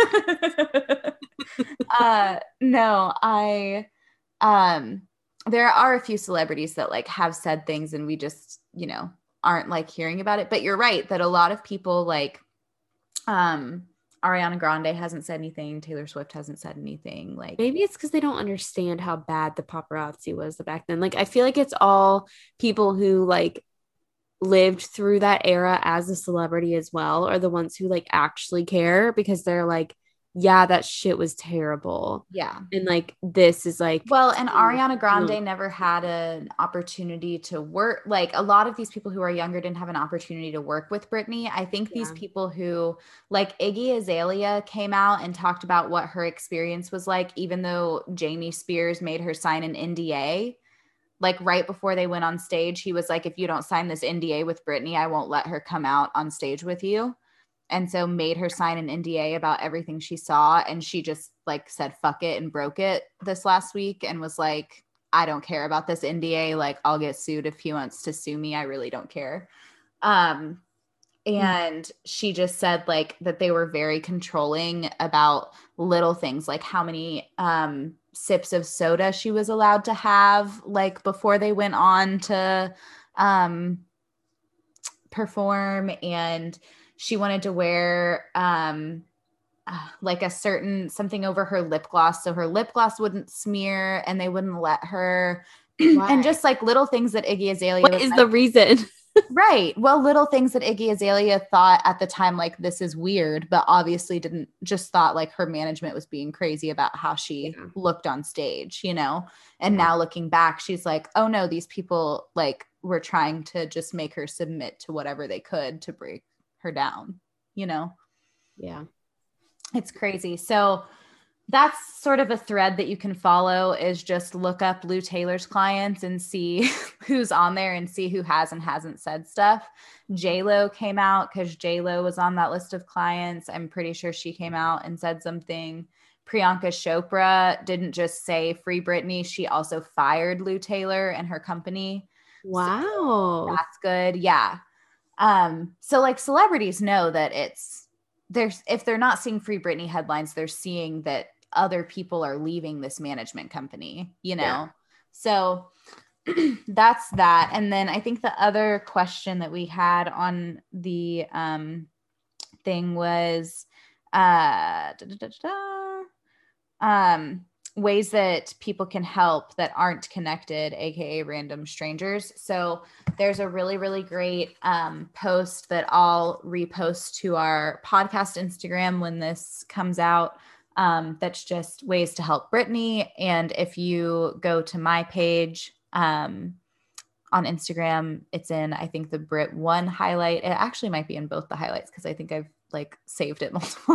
Speaker 1: but uh no, I um there are a few celebrities that like have said things and we just, you know, aren't like hearing about it. But you're right that a lot of people like um, Ariana Grande hasn't said anything. Taylor Swift hasn't said anything. Like
Speaker 2: maybe it's because they don't understand how bad the paparazzi was back then. Like I feel like it's all people who like lived through that era as a celebrity as well are the ones who like actually care because they're like, yeah, that shit was terrible.
Speaker 1: Yeah.
Speaker 2: And like, this is like,
Speaker 1: well, and Ariana Grande mm-hmm. never had an opportunity to work. Like a lot of these people who are younger didn't have an opportunity to work with Britney. I think yeah. these people who like Iggy Azalea came out and talked about what her experience was like, even though Jamie Spears made her sign an N D A, like right before they went on stage, he was like, if you don't sign this N D A with Britney, I won't let her come out on stage with you. and so made her sign an N D A about everything she saw. And she just like said, fuck it, and broke it this last week and was like, I don't care about this N D A. Like, I'll get sued if he wants to sue me. I really don't care. Um, and mm. she just said like that they were very controlling about little things, like how many um, sips of soda she was allowed to have, like before they went on to um, perform. And she wanted to wear um, uh, like a certain something over her lip gloss, so her lip gloss wouldn't smear, and they wouldn't let her. And just like little things that Iggy Azalea.
Speaker 2: What is like, the reason?
Speaker 1: Right. Well, little things that Iggy Azalea thought at the time, like, this is weird, but obviously didn't, just thought like her management was being crazy about how she yeah. looked on stage, you know? And yeah. now looking back, she's like, oh no, these people like were trying to just make her submit to whatever they could to break her down, you know?
Speaker 2: Yeah.
Speaker 1: It's crazy. So that's sort of a thread that you can follow, is just look up Lou Taylor's clients and see who's on there and see who has and hasn't said stuff. J-Lo came out because J-Lo was on that list of clients. I'm pretty sure she came out and said something. Priyanka Chopra didn't just say free Britney. She also fired Lou Taylor and her company.
Speaker 2: Wow.
Speaker 1: So that's good. Yeah. Um, so like celebrities know that it's, there's, if they're not seeing free Britney headlines, they're seeing that other people are leaving this management company, you know? Yeah. So that's that. And then I think the other question that we had on the um, thing was uh, da, da, da, da, um, ways that people can help that aren't connected, A K A random strangers. So there's a really, really great um, post that I'll repost to our podcast Instagram when this comes out. Um, that's just ways to help Britney. And if you go to my page um, on Instagram, it's in, I think, the Brit One highlight. It actually might be in both the highlights because I think I've like saved it multiple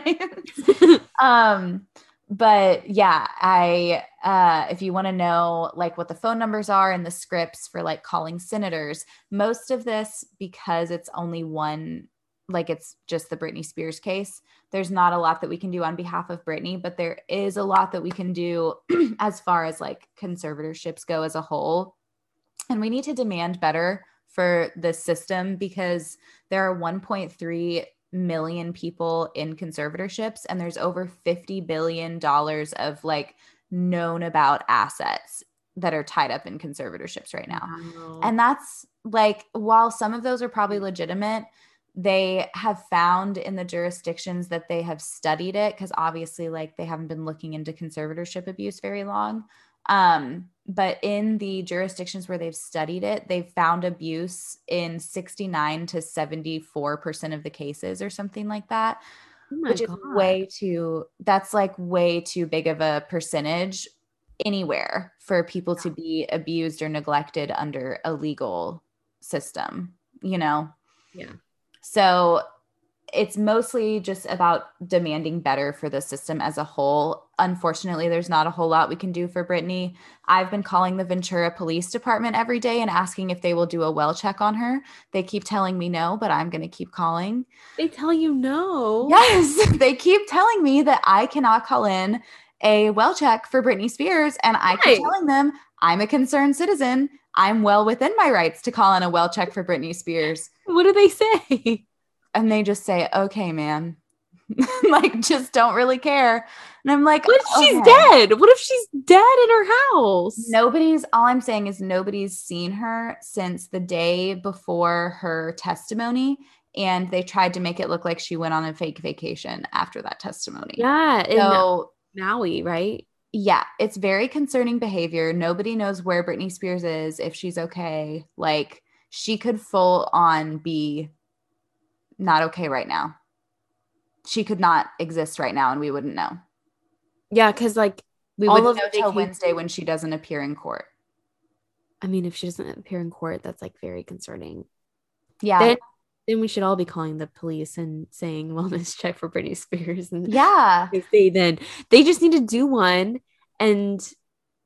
Speaker 1: times. um, but yeah, I, uh, if you want to know like what the phone numbers are and the scripts for like calling senators, most of this, because it's only one, like it's just the Britney Spears case, there's not a lot that we can do on behalf of Britney, but there is a lot that we can do as far as like conservatorships go as a whole. And we need to demand better for this system because there are one point three million people in conservatorships, and there's over fifty billion dollars of like known about assets that are tied up in conservatorships right now. Wow. And that's like, while some of those are probably legitimate, they have found in the jurisdictions that they have studied it, because obviously like they haven't been looking into conservatorship abuse very long. Um, but in the jurisdictions where they've studied it, they've found abuse in sixty-nine to seventy-four percent of the cases or something like that, oh which God. is way too, that's like way too big of a percentage anywhere for people yeah. to be abused or neglected under a legal system, you know?
Speaker 2: Yeah.
Speaker 1: So it's mostly just about demanding better for the system as a whole. Unfortunately, there's not a whole lot we can do for Britney. I've been calling the Ventura Police Department every day and asking if they will do a well check on her. They keep telling me no, but I'm going to keep calling.
Speaker 2: They tell you no?
Speaker 1: Yes, they keep telling me that I cannot call in a well check for Britney Spears, and I
Speaker 2: right.
Speaker 1: keep telling them I'm a concerned citizen. I'm well within my rights to call in a well check for Britney Spears.
Speaker 2: What do they say?
Speaker 1: And they just say, okay, man, like, just don't really care. And I'm like,
Speaker 2: what if
Speaker 1: okay.
Speaker 2: she's dead? What if she's dead in her house?
Speaker 1: Nobody's, all I'm saying is nobody's seen her since the day before her testimony. And they tried to make it look like she went on a fake vacation after that testimony.
Speaker 2: Yeah.
Speaker 1: So
Speaker 2: Maui, right?
Speaker 1: Yeah. It's very concerning behavior. Nobody knows where Britney Spears is, if she's okay. Like, she could full on be not okay right now. She could not exist right now and we wouldn't know.
Speaker 2: Yeah, because like
Speaker 1: we wouldn't know till Wednesday when she doesn't appear in court.
Speaker 2: I mean, if she doesn't appear in court, that's like very concerning.
Speaker 1: Yeah.
Speaker 2: Then, then we should all be calling the police and saying wellness check for Britney Spears. And
Speaker 1: yeah.
Speaker 2: they then they just need to do one, and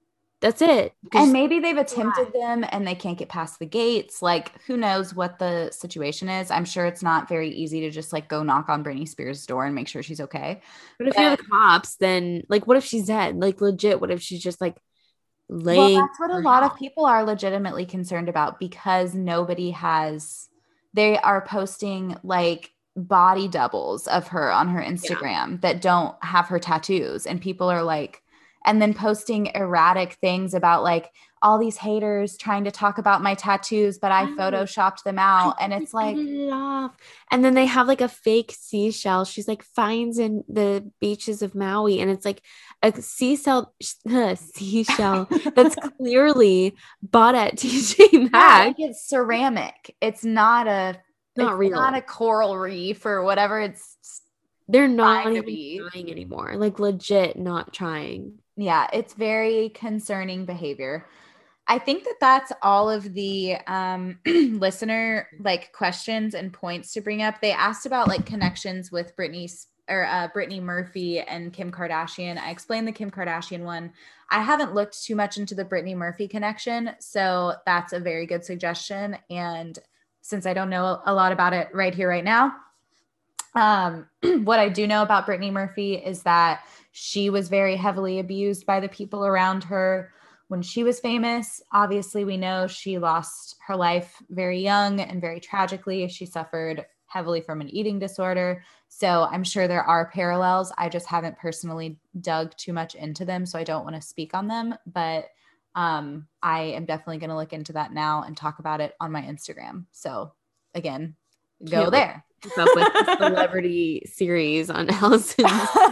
Speaker 2: That's it.
Speaker 1: And maybe they've attempted them and they can't get past the gates. Like, who knows what the situation is? I'm sure it's not very easy to just like go knock on Britney Spears' door and make sure she's okay.
Speaker 2: But if but, you're the cops, then like, what if she's dead? Like, legit, what if she's just like laying?
Speaker 1: Well, that's what a lot out. of people are legitimately concerned about, because nobody has, they are posting like body doubles of her on her Instagram yeah. that don't have her tattoos. And people are like, and then posting erratic things about like all these haters trying to talk about my tattoos, but I photoshopped them out. And it's like,
Speaker 2: laugh. And then they have like a fake seashell. She's like finds in the beaches of Maui. And it's like a seashell, uh, seashell that's clearly bought at T J Maxx.
Speaker 1: Yeah, like it's ceramic. It's not a,
Speaker 2: not
Speaker 1: it's
Speaker 2: real.
Speaker 1: not a coral reef or whatever. It's
Speaker 2: they're not even trying anymore. Like legit not trying.
Speaker 1: Yeah, it's very concerning behavior. I think that that's all of the um, listener like questions and points to bring up. They asked about like connections with Britney or uh, Brittany Murphy and Kim Kardashian. I explained the Kim Kardashian one. I haven't looked too much into the Brittany Murphy connection, so that's a very good suggestion. And since I don't know a lot about it right here, right now, um, what I do know about Brittany Murphy is that she was very heavily abused by the people around her when she was famous. Obviously, we know she lost her life very young and very tragically. She suffered heavily from an eating disorder. So I'm sure there are parallels. I just haven't personally dug too much into them, so I don't want to speak on them. But um, I am definitely going to look into that now and talk about it on my Instagram. So again, go Can't there.
Speaker 2: Keep up with the celebrity series on Allison.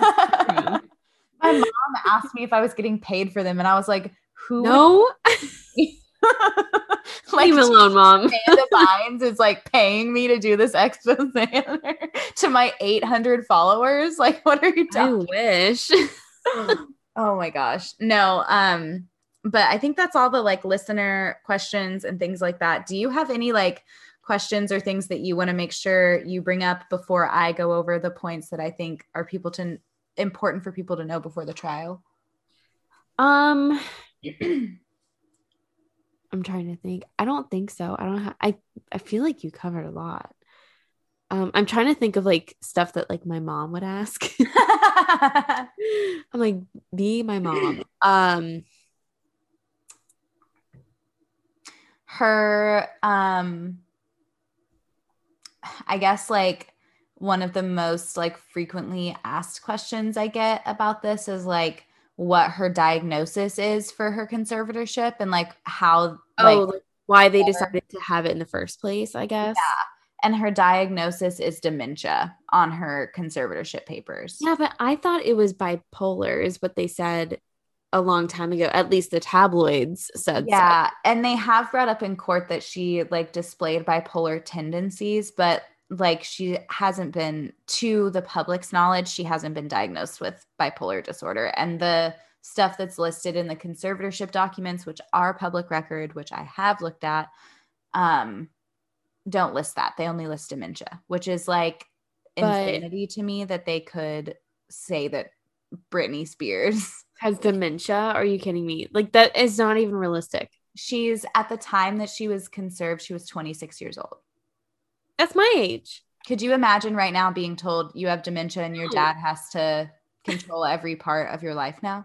Speaker 1: My mom asked me if I was getting paid for them, and I was like, who?
Speaker 2: No.
Speaker 1: Like,
Speaker 2: leave me alone, Mom.
Speaker 1: Amanda Bynes is like paying me to do this expose to my eight hundred followers. Like, what are you talking?
Speaker 2: I wish.
Speaker 1: Oh my gosh. No. Um, but I think that's all the like listener questions and things like that. Do you have any like questions or things that you want to make sure you bring up before I go over the points that I think are people to important for people to know before the trial?
Speaker 2: Um, I'm trying to think. I don't think so. I don't have, I, I feel like you covered a lot. Um, I'm trying to think of like stuff that like my mom would ask. I'm like, be my mom. Um,
Speaker 1: her, um, I guess like one of the most like frequently asked questions I get about this is like what her diagnosis is for her conservatorship and like how
Speaker 2: oh like, why they decided to have it in the first place, I guess.
Speaker 1: Yeah. And her diagnosis is dementia on her conservatorship papers.
Speaker 2: Yeah, but I thought it was bipolar is what they said a long time ago. At least the tabloids said
Speaker 1: yeah,
Speaker 2: so.
Speaker 1: And they have brought up in court that she like displayed bipolar tendencies, but like she hasn't been, to the public's knowledge, she hasn't been diagnosed with bipolar disorder. And the stuff that's listed in the conservatorship documents, which are public record, which I have looked at, um, don't list that. They only list dementia, which is like but insanity to me that they could say that Britney Spears
Speaker 2: has dementia. Are you kidding me? Like that is not even realistic.
Speaker 1: She's at the time that she was conserved, she was twenty-six years old.
Speaker 2: That's my age.
Speaker 1: Could you imagine right now being told you have dementia and your dad has to control every part of your life now?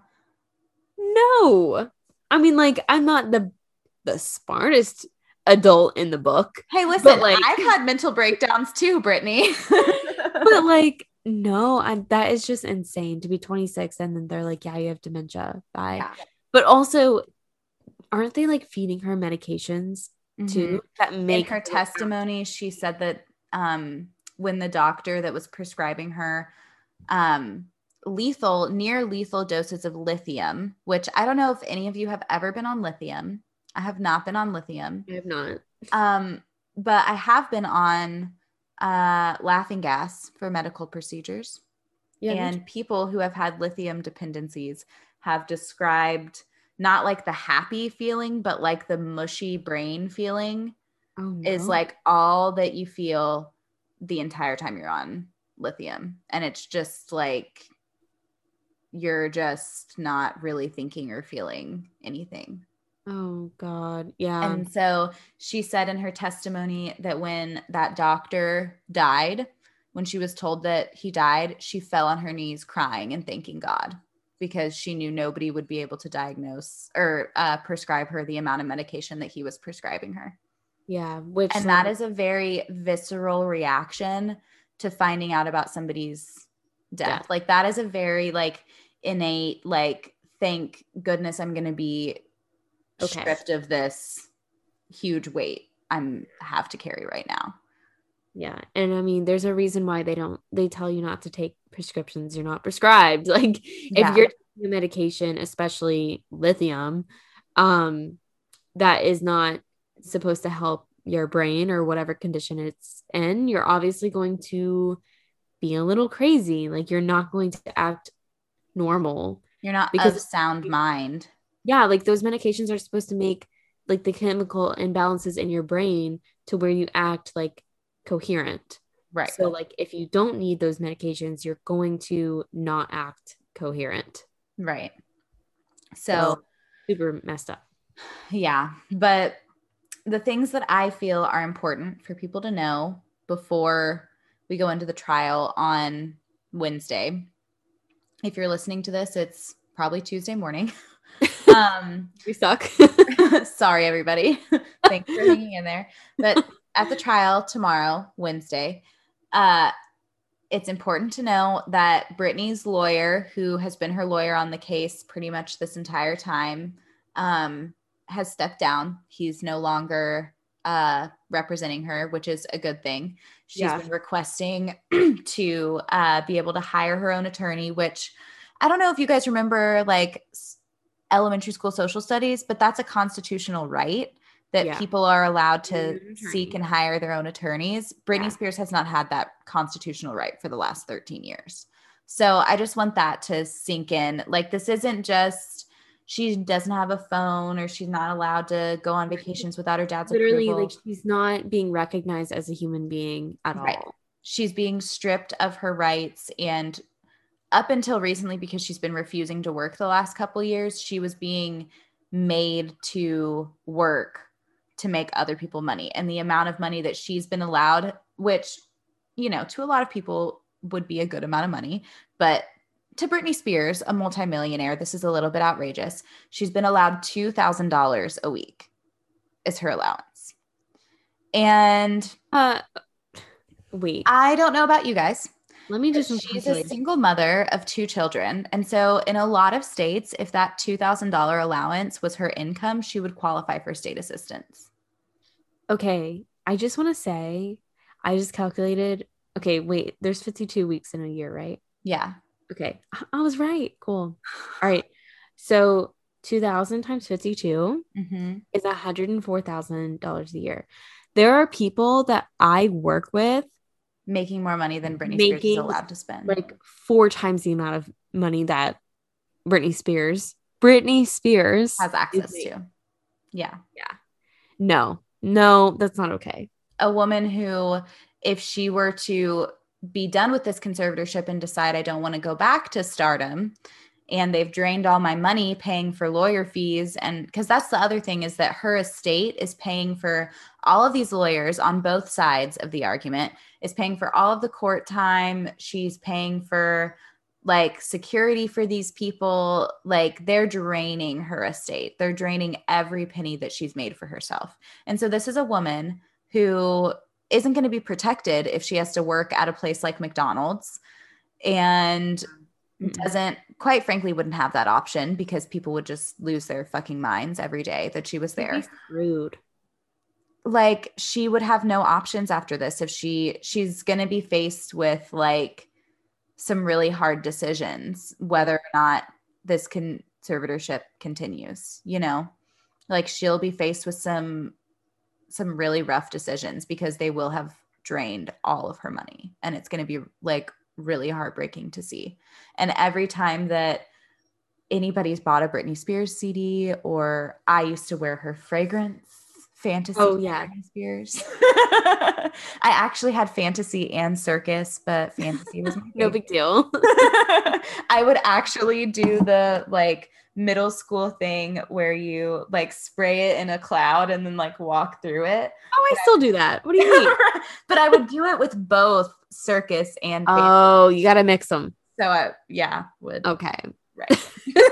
Speaker 2: No. I mean, like, I'm not the the smartest adult in the book.
Speaker 1: Hey, listen, like, I've had mental breakdowns too, Brittany.
Speaker 2: But like, no, I, that is just insane to be twenty-six and then they're like, yeah, you have dementia. Bye. Yeah. But also, aren't they like feeding her medications too? Mm-hmm. That make
Speaker 1: in her testimony, she said that um, when the doctor that was prescribing her um, lethal, near lethal doses of lithium, which I don't know if any of you have ever been on lithium. I have not been on lithium.
Speaker 2: I have not.
Speaker 1: Um, but I have been on uh, laughing gas for medical procedures. Yeah, and people who have had lithium dependencies have described not like the happy feeling, but like the mushy brain feeling oh, no. is like all that you feel the entire time you're on lithium. And it's just like, you're just not really thinking or feeling anything.
Speaker 2: Oh God. Yeah.
Speaker 1: And so she said in her testimony that when that doctor died, when she was told that he died, she fell on her knees crying and thanking God because she knew nobody would be able to diagnose or uh, prescribe her the amount of medication that he was prescribing her.
Speaker 2: Yeah. Which,
Speaker 1: and
Speaker 2: like,
Speaker 1: that is a very visceral reaction to finding out about somebody's death.
Speaker 2: death.
Speaker 1: Like that is a very like innate, like, thank goodness I'm going to be
Speaker 2: Okay.
Speaker 1: stripped of this huge weight I'm have to carry right now.
Speaker 2: Yeah. And I mean, there's a reason why they don't, they tell you not to take prescriptions you're not prescribed. Like
Speaker 1: Yeah.
Speaker 2: if you're taking a medication, especially lithium, um, that is not supposed to help your brain or whatever condition it's in, you're obviously going to be a little crazy. Like you're not going to act normal.
Speaker 1: You're not
Speaker 2: because
Speaker 1: of sound mind.
Speaker 2: Yeah, like those medications are supposed to make like the chemical imbalances in your brain to where you act like coherent.
Speaker 1: Right.
Speaker 2: So like if you don't need those medications, you're going to not act coherent.
Speaker 1: Right. So,
Speaker 2: so super messed up.
Speaker 1: Yeah. But the things that I feel are important for people to know before we go into the trial on Wednesday. If you're listening to this, it's probably Tuesday morning. Um,
Speaker 2: we suck.
Speaker 1: Sorry, everybody. Thanks for hanging in there. But at the trial tomorrow, Wednesday, uh, it's important to know that Brittany's lawyer, who has been her lawyer on the case pretty much this entire time, um, has stepped down. He's no longer uh, representing her, which is a good thing. She's
Speaker 2: Yeah.
Speaker 1: been requesting to uh, be able to hire her own attorney, which I don't know if you guys remember like elementary school social studies, but that's a constitutional right that
Speaker 2: Yeah.
Speaker 1: people are allowed to seek and hire their own attorneys. Britney
Speaker 2: Yeah.
Speaker 1: Spears has not had that constitutional right for the last thirteen years. So I just want that to sink in. Like, this isn't just she doesn't have a phone or she's not allowed to go on vacations without her dad's
Speaker 2: Literally,
Speaker 1: approval.
Speaker 2: like she's not being recognized as a human being at
Speaker 1: Right.
Speaker 2: all.
Speaker 1: She's being stripped of her rights, and up until recently, because she's been refusing to work the last couple of years, she was being made to work to make other people money. And the amount of money that she's been allowed, which, you know, to a lot of people would be a good amount of money, but to Britney Spears, a multimillionaire, this is a little bit outrageous. She's been allowed two thousand dollars a week is her allowance. And
Speaker 2: uh, wait,
Speaker 1: I don't know about you guys.
Speaker 2: Let me just.
Speaker 1: She's a single mother of two children. And so in a lot of states, if that two thousand dollars allowance was her income, she would qualify for state assistance.
Speaker 2: Okay. I just want to say, I just calculated. Okay, wait, there's fifty-two weeks in a year, right?
Speaker 1: Yeah.
Speaker 2: Okay. I was right. Cool. All right. So two thousand times fifty-two
Speaker 1: mm-hmm.
Speaker 2: is one hundred four thousand dollars a year. There are people that I work with
Speaker 1: making more money than Britney
Speaker 2: making,
Speaker 1: Spears is allowed to spend.
Speaker 2: Like four times the amount of money that Britney Spears, Britney Spears
Speaker 1: has access to. Yeah.
Speaker 2: Yeah. No, no, that's not okay.
Speaker 1: A woman who, if she were to be done with this conservatorship and decide I don't want to go back to stardom, and they've drained all my money paying for lawyer fees. And because that's the other thing, is that her estate is paying for all of these lawyers on both sides of the argument, is paying for all of the court time. She's paying for like security for these people. Like, they're draining her estate. They're draining every penny that she's made for herself. And so this is a woman who isn't going to be protected if she has to work at a place like McDonald's, and doesn't, quite frankly, wouldn't have that option because people would just lose their fucking minds every day that she was there.
Speaker 2: Rude.
Speaker 1: Like, she would have no options after this if she she's going to be faced with like some really hard decisions, whether or not this conservatorship continues, you know, like she'll be faced with some some really rough decisions because they will have drained all of her money, and it's going to be like really heartbreaking to see. And every time that anybody's bought a Britney Spears C D, or I used to wear her fragrance Fantasy
Speaker 2: Oh, yeah.
Speaker 1: Britney Spears. I actually had fantasy and circus, but fantasy was my
Speaker 2: No
Speaker 1: favorite.
Speaker 2: big deal.
Speaker 1: I would actually do the like middle school thing where you like spray it in a cloud and then like walk through it.
Speaker 2: Oh, I still do that. What do you mean?
Speaker 1: But I would do it with both circus and fantasy.
Speaker 2: Oh, you got to mix them.
Speaker 1: So I, yeah, would.
Speaker 2: Okay.
Speaker 1: Right.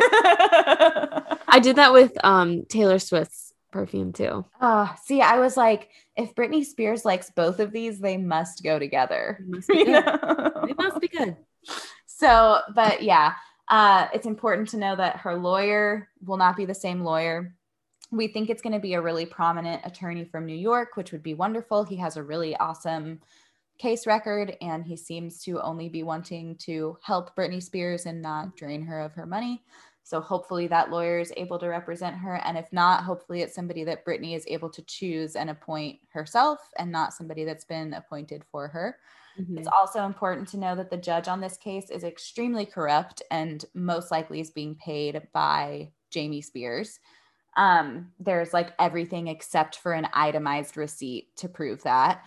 Speaker 2: I did that with um Taylor Swift's perfume too.
Speaker 1: Oh, see, I was like, if Britney Spears likes both of these, they must go together.
Speaker 2: It must be
Speaker 1: You
Speaker 2: good.
Speaker 1: know?
Speaker 2: It must be good.
Speaker 1: So, but yeah, uh, it's important to know that her lawyer will not be the same lawyer. We think it's going to be a really prominent attorney from New York, which would be wonderful. He has a really awesome case record, and he seems to only be wanting to help Britney Spears and not drain her of her money. So hopefully that lawyer is able to represent her. And if not, hopefully it's somebody that Britney is able to choose and appoint herself and not somebody that's been appointed for her. Mm-hmm. It's also important to know that the judge on this case is extremely corrupt and most likely is being paid by Jamie Spears. Um, there's like everything except for an itemized receipt to prove that.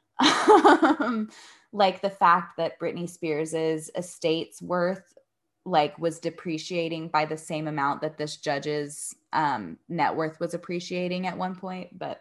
Speaker 1: Um, like the fact that Britney Spears's estate's worth like was depreciating by the same amount that this judge's um, net worth was appreciating at one point, but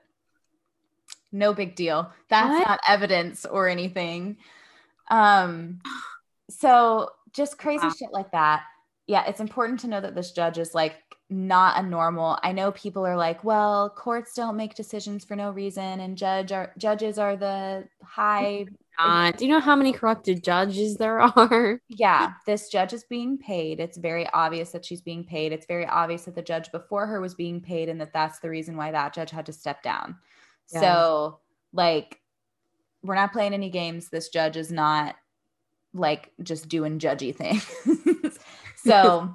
Speaker 1: no big deal. That's what? Not evidence or anything. Um, so just crazy wow. shit like that. Yeah, it's important to know that this judge is like not a normal. I know people are like, well, courts don't make decisions for no reason, and judge are judges are the high.
Speaker 2: Uh, do you know how many corrupted judges there are?
Speaker 1: Yeah, this judge is being paid. It's very obvious that she's being paid. It's very obvious that the judge before her was being paid, and that that's the reason why that judge had to step down. Yeah. So, like, we're not playing any games. This judge is not like just doing judgy things. So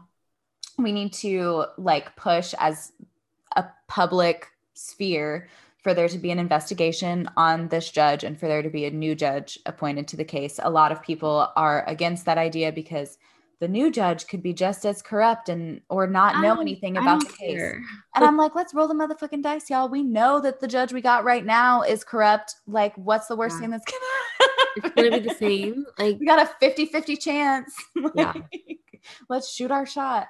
Speaker 1: we need to like push as a public sphere for there to be an investigation on this judge and for there to be a new judge appointed to the case. A lot of people are against that idea because the new judge could be just as corrupt and or not know anything about the case. Care. And I'm like, let's roll the motherfucking dice, y'all. We know that the judge we got right now is corrupt. Like, what's the worst yeah. thing that's gonna happen?
Speaker 2: It's gonna be the same. Like,
Speaker 1: we got a fifty-fifty chance. Like,
Speaker 2: yeah.
Speaker 1: Let's shoot our shot.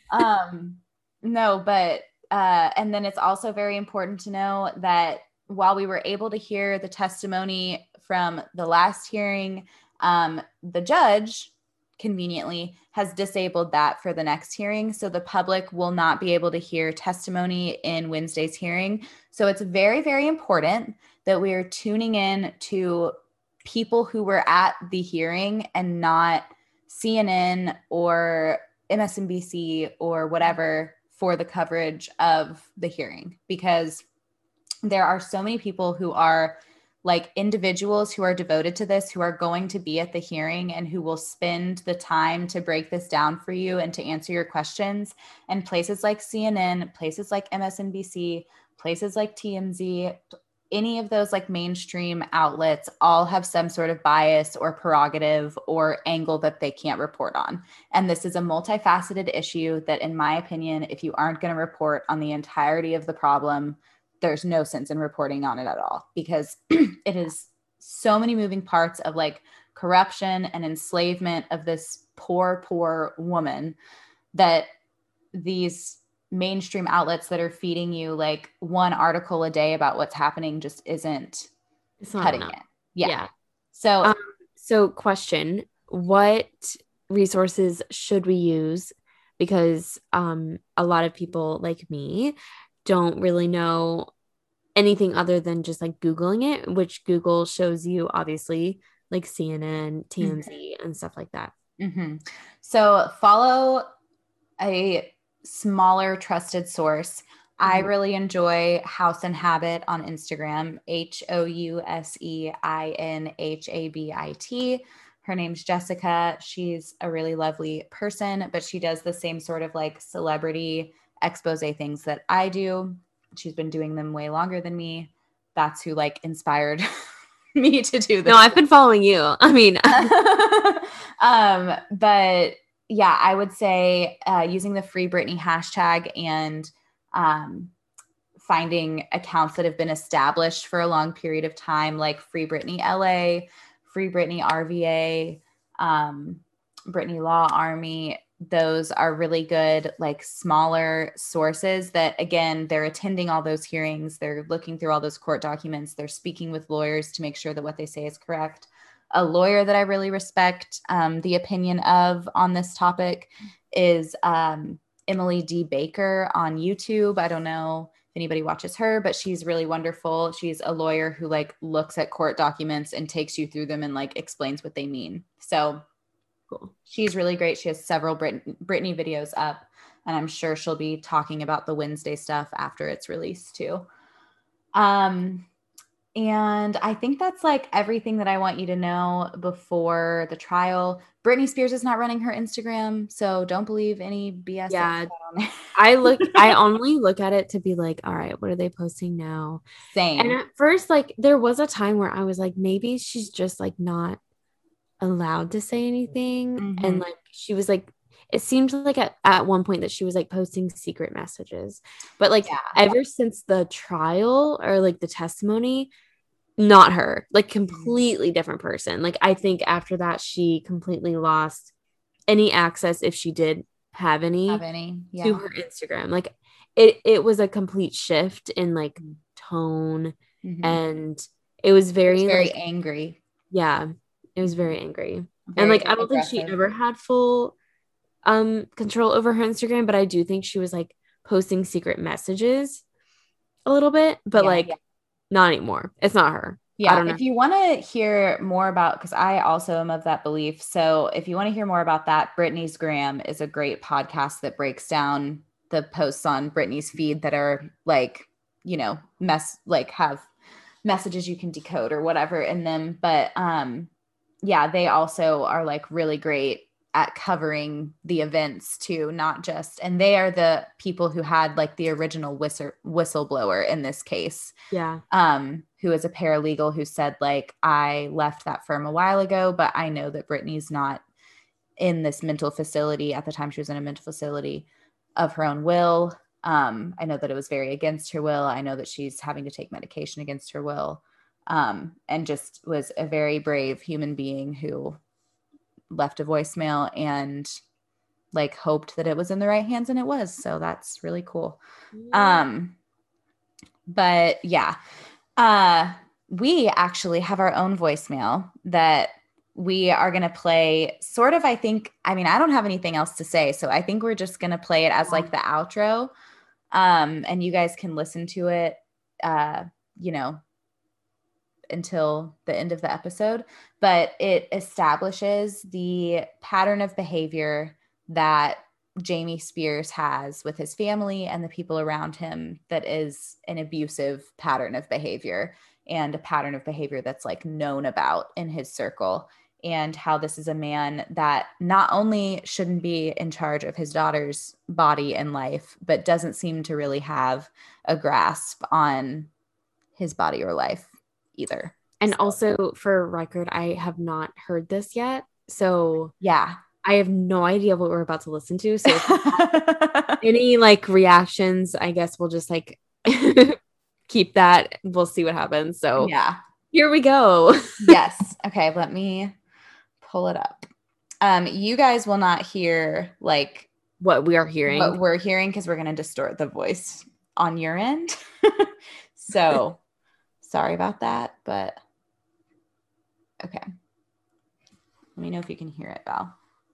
Speaker 1: Um, no, but uh, and then it's also very important to know that while we were able to hear the testimony from the last hearing, um, the judge conveniently has disabled that for the next hearing. So the public will not be able to hear testimony in Wednesday's hearing. So it's very, very important that we are tuning in to people who were at the hearing and not C N N or M S N B C or whatever for the coverage of the hearing, because there are so many people who are like individuals who are devoted to this, who are going to be at the hearing and who will spend the time to break this down for you and to answer your questions. And places like C N N, places like M S N B C, places like T M Z, any of those like mainstream outlets all have some sort of bias or prerogative or angle that they can't report on. And this is a multifaceted issue that, in my opinion, if you aren't going to report on the entirety of the problem, there's no sense in reporting on it at all, because it is so many moving parts of like corruption and enslavement of this poor, poor woman that these mainstream outlets that are feeding you like one article a day about what's happening just isn't
Speaker 2: it's not
Speaker 1: cutting
Speaker 2: enough.
Speaker 1: it. Yeah.
Speaker 2: yeah.
Speaker 1: So,
Speaker 2: um, so question, what resources should we use? Because um, a lot of people like me don't really know anything other than just like Googling it, which Google shows you obviously like C N N, T M Z mm-hmm. and stuff like that.
Speaker 1: Mm-hmm. So follow a smaller trusted source. Mm-hmm. I really enjoy House and Habit on Instagram, H O U S E I N H A B I T. Her name's Jessica. She's a really lovely person, but she does the same sort of like celebrity expose things that I do. She's been doing them way longer than me. That's who like inspired me to do this.
Speaker 2: No, I've been following you. I mean,
Speaker 1: um, but yeah, I would say uh, using the Free Britney hashtag and um, finding accounts that have been established for a long period of time, like Free Britney L A, Free Britney R V A, um, Britney Law Army. Those are really good, like smaller sources that, again, they're attending all those hearings. They're looking through all those court documents. They're speaking with lawyers to make sure that what they say is correct. A lawyer that I really respect um, the opinion of on this topic is um, Emily D. Baker on YouTube. I don't know if anybody watches her, but she's really wonderful. She's a lawyer who like looks at court documents and takes you through them and like explains what they mean. So cool. She's really great. She has several Brit- Britney videos up, and I'm sure she'll be talking about the Wednesday stuff after it's released too. Um, and I think that's like everything that I want you to know before the trial. Britney Spears is not running her Instagram, so don't believe any B S.
Speaker 2: Yeah, I look, I only look at it to be like, all right, what are they posting now?
Speaker 1: Same.
Speaker 2: And at first, like, there was a time where I was like, maybe she's just like not allowed to say anything. Mm-hmm. And like, she was like, it seemed like at, at one point that she was like posting secret messages. But like, yeah. ever since the trial or like the testimony, not her, like completely different person. Like, I think after that, she completely lost any access, if she did have any,
Speaker 1: have any yeah.
Speaker 2: to her Instagram. Like, it, it was a complete shift in like tone. Mm-hmm. And it was very,
Speaker 1: it was very
Speaker 2: like,
Speaker 1: angry.
Speaker 2: Yeah. It was very angry. Very and like, I don't aggressive. think she ever had full um control over her Instagram, but I do think she was like posting secret messages a little bit, but yeah, like yeah. not anymore. It's not her.
Speaker 1: Yeah. I don't know. If you want to hear more about, because I also am of that belief. So if you want to hear more about that, Britney's Gram is a great podcast that breaks down the posts on Britney's feed that are like, you know, mess, like have messages you can decode or whatever in them. But um, yeah, they also are like really great at covering the events too, not just, and they are the people who had like the original whistle whistleblower in this case.
Speaker 2: Yeah.
Speaker 1: Um, who is a paralegal who said like, I left that firm a while ago, but I know that Britney's not in this mental facility. At the time she was in a mental facility of her own will. Um, I know that it was very against her will. I know that she's having to take medication against her will. Um, and just was a very brave human being who left a voicemail and like hoped that it was in the right hands, and it was. So that's really cool. Yeah. Um, but yeah, uh, we actually have our own voicemail that we are going to play sort of, I think, I mean, I don't have anything else to say, so I think we're just going to play it as like the outro. Um, and you guys can listen to it, uh, you know, until the end of the episode, but it establishes the pattern of behavior that Jamie Spears has with his family and the people around him that is an abusive pattern of behavior, and a pattern of behavior that's like known about in his circle, and how this is a man that not only shouldn't be in charge of his daughter's body and life, but doesn't seem to really have a grasp on his body or life either.
Speaker 2: And so. Also, for record, I have not heard this yet. So
Speaker 1: yeah,
Speaker 2: I have no idea what we're about to listen to. So any like reactions, I guess we'll just like keep that. We'll see what happens. So
Speaker 1: yeah,
Speaker 2: here we go.
Speaker 1: Yes. Okay. Let me pull it up. Um, you guys will not hear like
Speaker 2: what we are hearing,
Speaker 1: what we're hearing, because we're going to distort the voice on your end. So sorry about that, but okay. Let me know if you can hear it, Val.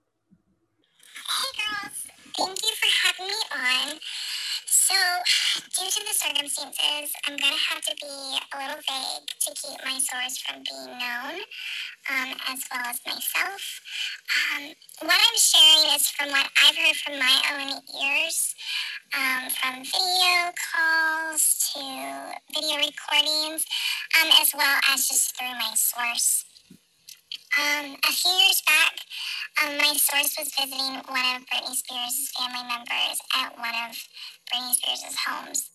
Speaker 3: Hey girls, thank you for having me on. So, due to the circumstances, I'm going to have to be a little vague to keep my source from being known, um, as well as myself. Um, what I'm sharing is from what I've heard from my own ears, um, from video calls to video recordings, um, as well as just through my source. Um, a few years back, um, my source was visiting one of Britney Spears' family members at one of Britney Spears' homes.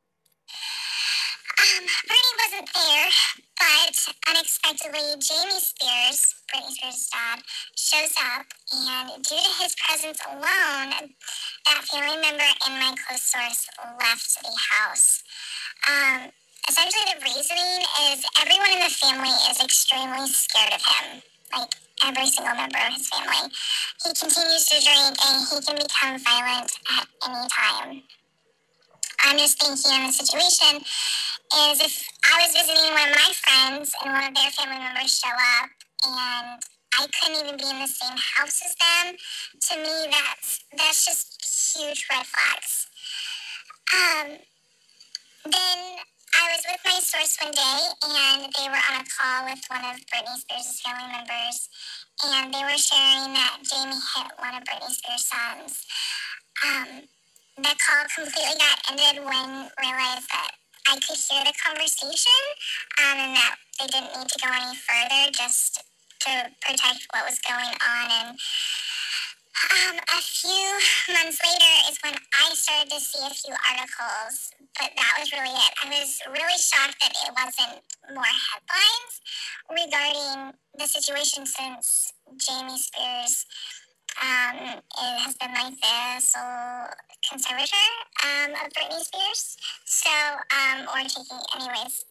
Speaker 3: Um, Britney wasn't there, but unexpectedly, Jamie Spears, Britney Spears' dad, shows up, and due to his presence alone, that family member and my close source left the house. Um, essentially, the reasoning is everyone in the family is extremely scared of him. Like, every single member of his family. He continues to drink and he can become violent at any time. I'm just thinking in the situation is if I was visiting one of my friends and one of their family members show up and I couldn't even be in the same house as them, to me that's that's just huge red flags. Um, then I was with my source one day and they were on a call with one of Britney Spears' family members and they were sharing that Jamie hit one of Britney Spears' sons. Um, the call completely got ended when realized that I could hear the conversation um, and that they didn't need to go any further just to protect what was going on. And um, a few months later is when I started to see a few articles, but that was really it. I was really shocked that it wasn't more headlines regarding the situation since Jamie Spears um, it has been like the sole conservator um, of Britney Spears. So, um, or taking, anyways.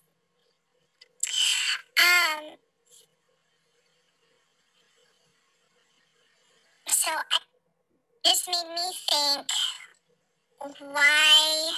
Speaker 3: Um, so I, this made me think, why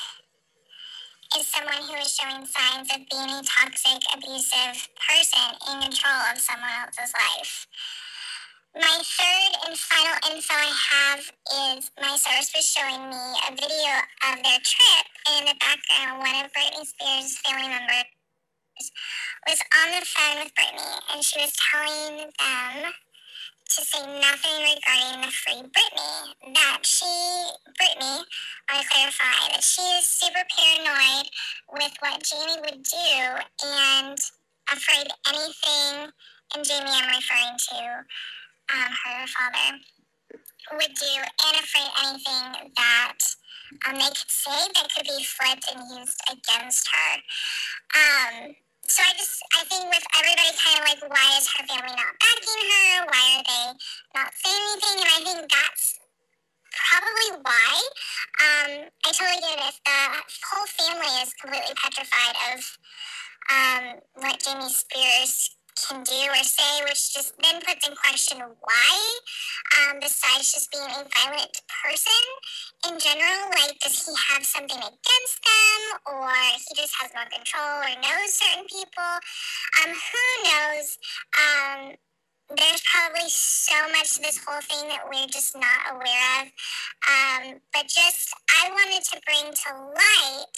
Speaker 3: is someone who is showing signs of being a toxic, abusive person in control of someone else's life? My third and final info I have is my source was showing me a video of their trip, and in the background, one of Britney Spears' family members was on the phone with Britney, and she was telling them to say nothing regarding the Free Britney. That she, Britney, I want to clarify, that she is super paranoid with what Jamie would do and afraid anything, and Jamie I'm referring to, Um, her father would do, and afraid anything that um, they could say that could be flipped and used against her. Um, so I just, I think with everybody kind of like, why is her family not backing her? Why are they not saying anything? And I think that's probably why. Um, I totally get it. If the whole family is completely petrified of um, what Jamie Spears can do or say, which just then puts in question why, um, besides just being a violent person in general, like, does he have something against them, or he just has more control or knows certain people? Um, who knows? Um, there's probably so much to this whole thing that we're just not aware of. Um, but just, I wanted to bring to light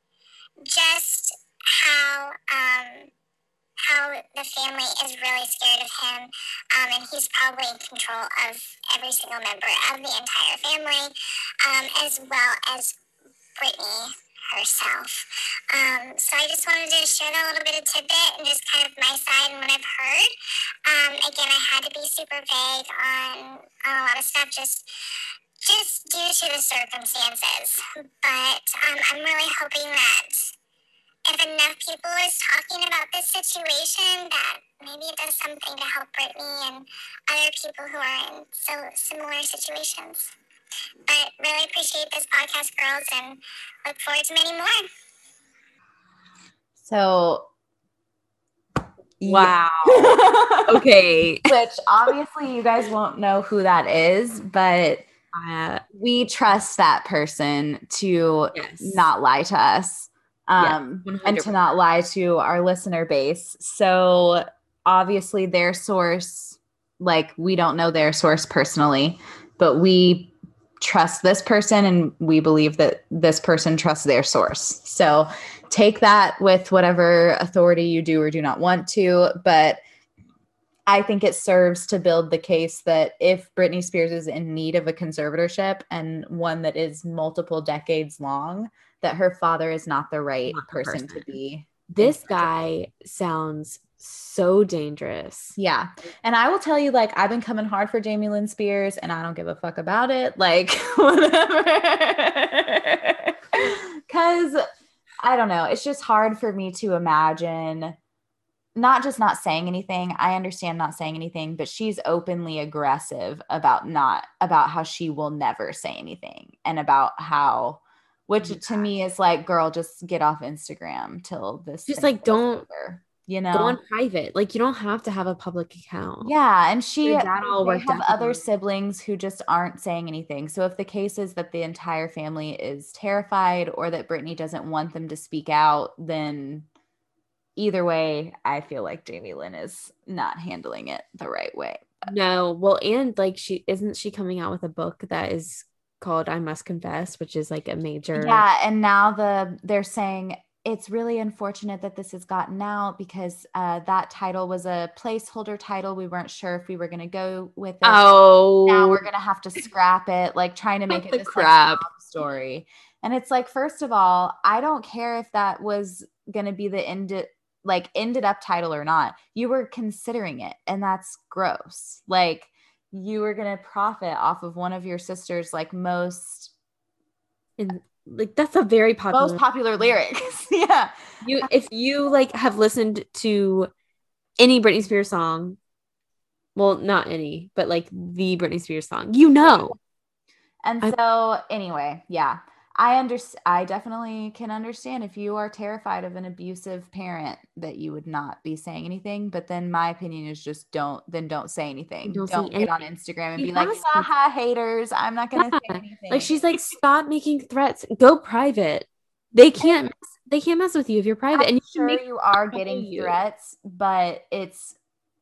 Speaker 3: just how, um, how the family is really scared of him, um, and he's probably in control of every single member of the entire family, um, as well as Britney herself. Um, so I just wanted to share that little bit of tidbit and just kind of my side and what I've heard. Um, again, I had to be super vague on, on a lot of stuff just just due to the circumstances. But um, I'm really hoping that if enough people is talking about this situation, that maybe it does something to help Britney and other people who are in so similar situations. But really appreciate this podcast, girls, and look forward to many more.
Speaker 1: So,
Speaker 2: wow. Okay.
Speaker 1: Which obviously you guys won't know who that is, but
Speaker 2: Uh,
Speaker 1: we trust that person to
Speaker 2: yes.
Speaker 1: not lie to us. Um,
Speaker 2: yeah,
Speaker 1: and to not lie to our listener base. So obviously their source, like, we don't know their source personally, but we trust this person and we believe that this person trusts their source. So take that with whatever authority you do or do not want to, but I think it serves to build the case that if Britney Spears is in need of a conservatorship, and one that is multiple decades long, that her father is not the right
Speaker 2: Not the
Speaker 1: person,
Speaker 2: person.
Speaker 1: to be.
Speaker 2: This guy sounds so dangerous.
Speaker 1: Yeah. And I will tell you, like, I've been coming hard for Jamie Lynn Spears and I don't give a fuck about it. Like, whatever. Because I don't know. It's just hard for me to imagine not just not saying anything. I understand not saying anything, but she's openly aggressive about not about how she will never say anything. and about how, which
Speaker 2: Yeah.
Speaker 1: to me is like, girl, just get off Instagram till this
Speaker 2: Just
Speaker 1: thing
Speaker 2: like
Speaker 1: blows
Speaker 2: don't
Speaker 1: over, you know,
Speaker 2: go on private. Like you don't have to have a public account.
Speaker 1: yeah. And she,
Speaker 2: Your dad all
Speaker 1: they
Speaker 2: worked
Speaker 1: have
Speaker 2: out
Speaker 1: other
Speaker 2: about it.
Speaker 1: siblings who just aren't saying anything. So if the case is that the entire family is terrified or that Britney doesn't want them to speak out, then either way, I feel like Jamie Lynn is not handling it the right way.
Speaker 2: No, well, and like she isn't she coming out with a book that is called I Must Confess, which is like a major.
Speaker 1: Yeah, and now the they're saying it's really unfortunate that this has gotten out because uh, that title was a placeholder title. We weren't sure if we were going to go with it.
Speaker 2: Oh,
Speaker 1: now we're going to have to scrap it, like trying to make it
Speaker 2: the
Speaker 1: this
Speaker 2: crap.
Speaker 1: like sob story. And it's like, first of all, I don't care if that was going to be the end, like ended up title or not. You were considering it, and that's gross. Like you were going to profit off of one of your sister's like most
Speaker 2: And like that's a very popular
Speaker 1: most popular lyrics. Yeah.
Speaker 2: You if you like have listened to any Britney Spears song, well, not any, but like the Britney Spears song, you know.
Speaker 1: And
Speaker 2: I-
Speaker 1: so anyway, yeah. I understand. I definitely can understand if you are terrified of an abusive parent that you would not be saying anything. But then my opinion is just don't, then don't say anything.
Speaker 2: Don't
Speaker 1: Don't,
Speaker 2: say
Speaker 1: get on
Speaker 2: anything.
Speaker 1: Instagram and
Speaker 2: She
Speaker 1: be like,
Speaker 2: has to.
Speaker 1: haha, haters. I'm not going to say
Speaker 2: Yeah.
Speaker 1: anything.
Speaker 2: Like she's like, stop making threats. Go private. They can't. Mess, they can't mess with you if you're private.
Speaker 1: I'm
Speaker 2: and you
Speaker 1: sure
Speaker 2: can make
Speaker 1: you are
Speaker 2: follow
Speaker 1: getting
Speaker 2: you.
Speaker 1: threats, but it's,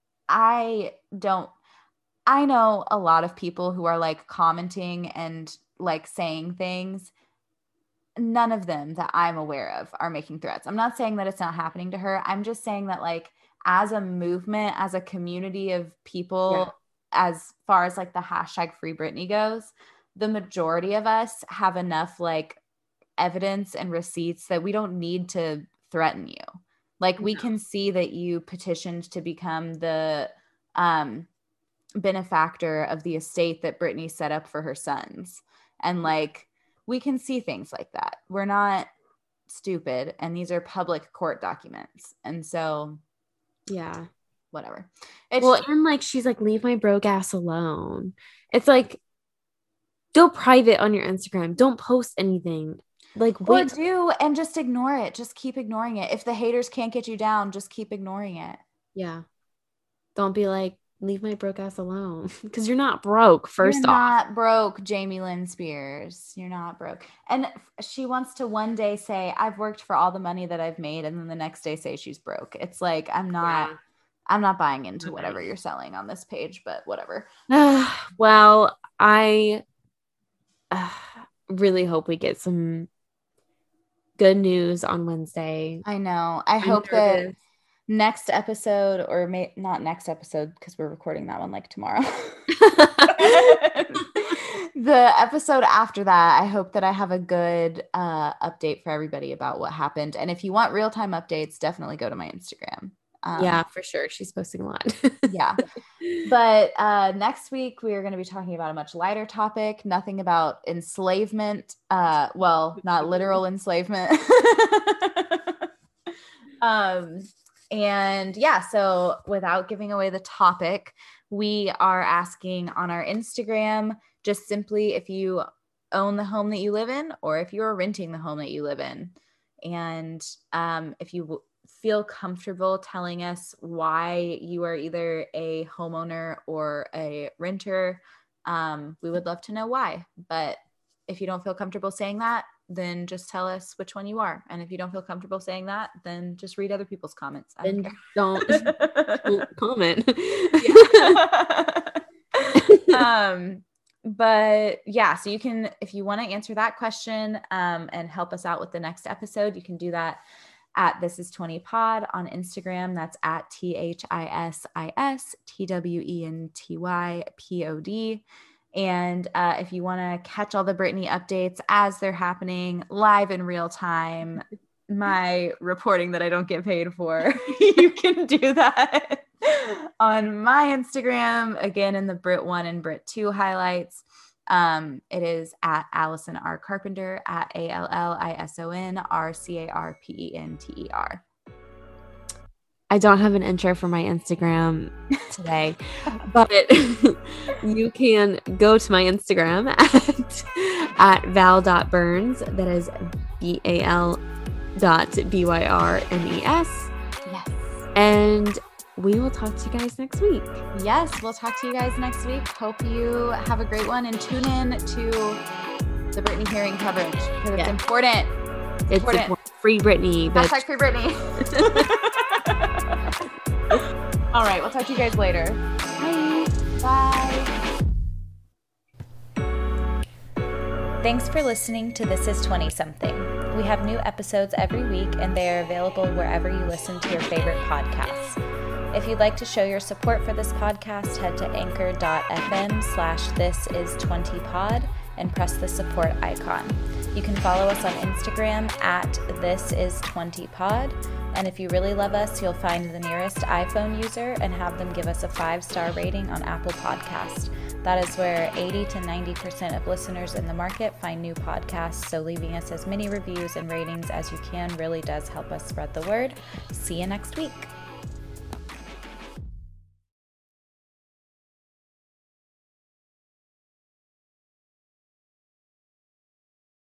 Speaker 1: I don't, I know a lot of people who are like commenting and like saying things. None of them that I'm aware of are making threats. I'm not saying that it's not happening to her. I'm just saying that like as a movement, as a community of people,
Speaker 2: Yeah.
Speaker 1: as far as like the hashtag Free Britney goes, the majority of us have enough like evidence and receipts that we don't need to threaten you. Like we
Speaker 2: No.
Speaker 1: can see that you petitioned to become the um, benefactor of the estate that Britney set up for her sons. And like, we can see things like that. We're not stupid. And these are public court documents. And so,
Speaker 2: Yeah.
Speaker 1: whatever. It's
Speaker 2: Well, and like she's like, leave my broke ass alone. It's like, go private on your Instagram. Don't post anything. Like,
Speaker 1: or
Speaker 2: wait.
Speaker 1: do and just ignore it. Just keep ignoring it. If the haters can't get you down, just keep ignoring it.
Speaker 2: Yeah. Don't be like, leave my broke ass alone. Because you're not broke, first
Speaker 1: You're
Speaker 2: off.
Speaker 1: not broke, Jamie Lynn Spears. You're not broke. And she wants to one day say, I've worked for all the money that I've made. And then the next day say she's broke. It's like, I'm not,
Speaker 2: Yeah.
Speaker 1: I'm not buying into
Speaker 2: Okay.
Speaker 1: whatever you're selling on this page, but whatever.
Speaker 2: Well, I uh, really hope we get some good news on Wednesday.
Speaker 1: I know. I
Speaker 2: I'm
Speaker 1: hope
Speaker 2: nervous.
Speaker 1: that next episode, or may not next episode, because we're recording that one like tomorrow. The episode after that, I hope that I have a good uh, update for everybody about what happened. And if you want real-time updates, definitely go to my Instagram. Um,
Speaker 2: Yeah, for sure. She's posting a lot.
Speaker 1: yeah. But uh, next week, we are going to be talking about a much lighter topic, nothing about enslavement. Uh, well, not literal enslavement. um, and yeah, so without giving away the topic, we are asking on our Instagram, just simply if you own the home that you live in or if you're renting the home that you live in. And um, if you w- feel comfortable telling us why you are either a homeowner or a renter, um, we would love to know why. But if you don't feel comfortable saying that, then just tell us which one you are. And if you don't feel comfortable saying that, then just read other people's comments. I don't
Speaker 2: And don't, don't comment.
Speaker 1: um, but yeah, so you can, if you want to answer that question um, and help us out with the next episode, you can do that at This Is twenty Pod on Instagram. That's at T H I S I S T W E N T Y P O D. And uh, if you want to catch all the Britney updates as they're happening live in real time, my reporting that I don't get paid for, you can do that on my Instagram, again in the Brit one and Brit two highlights. Um, it is at Allison R. Carpenter, at A L L I S O N R C A R P E N T E R.
Speaker 2: I don't have an intro for my Instagram today, but you can go to my Instagram at, at val.burns. That is B A L dot B Y R N E S.
Speaker 1: Yes.
Speaker 2: And we will talk to you guys next week.
Speaker 1: Yes, we'll talk to you guys next week. Hope you have a great one and tune in to the Britney hearing coverage because it's
Speaker 2: Yeah.
Speaker 1: important.
Speaker 2: It's
Speaker 1: Important.
Speaker 2: important. Free Britney. But
Speaker 1: Hashtag free Britney. All right, we'll talk to you guys later.
Speaker 2: bye.
Speaker 1: Bye. Thanks for listening to This Is twenty Something. We have new episodes every week and they are available wherever you listen to your favorite podcasts. If you'd like to show your support for this podcast, head to anchor.fm slash this is 20 pod and press the support icon. You can follow us on Instagram at this is 20 pod. And if you really love us, you'll find the nearest iPhone user and have them give us a five-star rating on Apple Podcast. That is where eighty to ninety percent of listeners in the market find new podcasts, so leaving us as many reviews and ratings as you can really does help us spread the word. See you next week.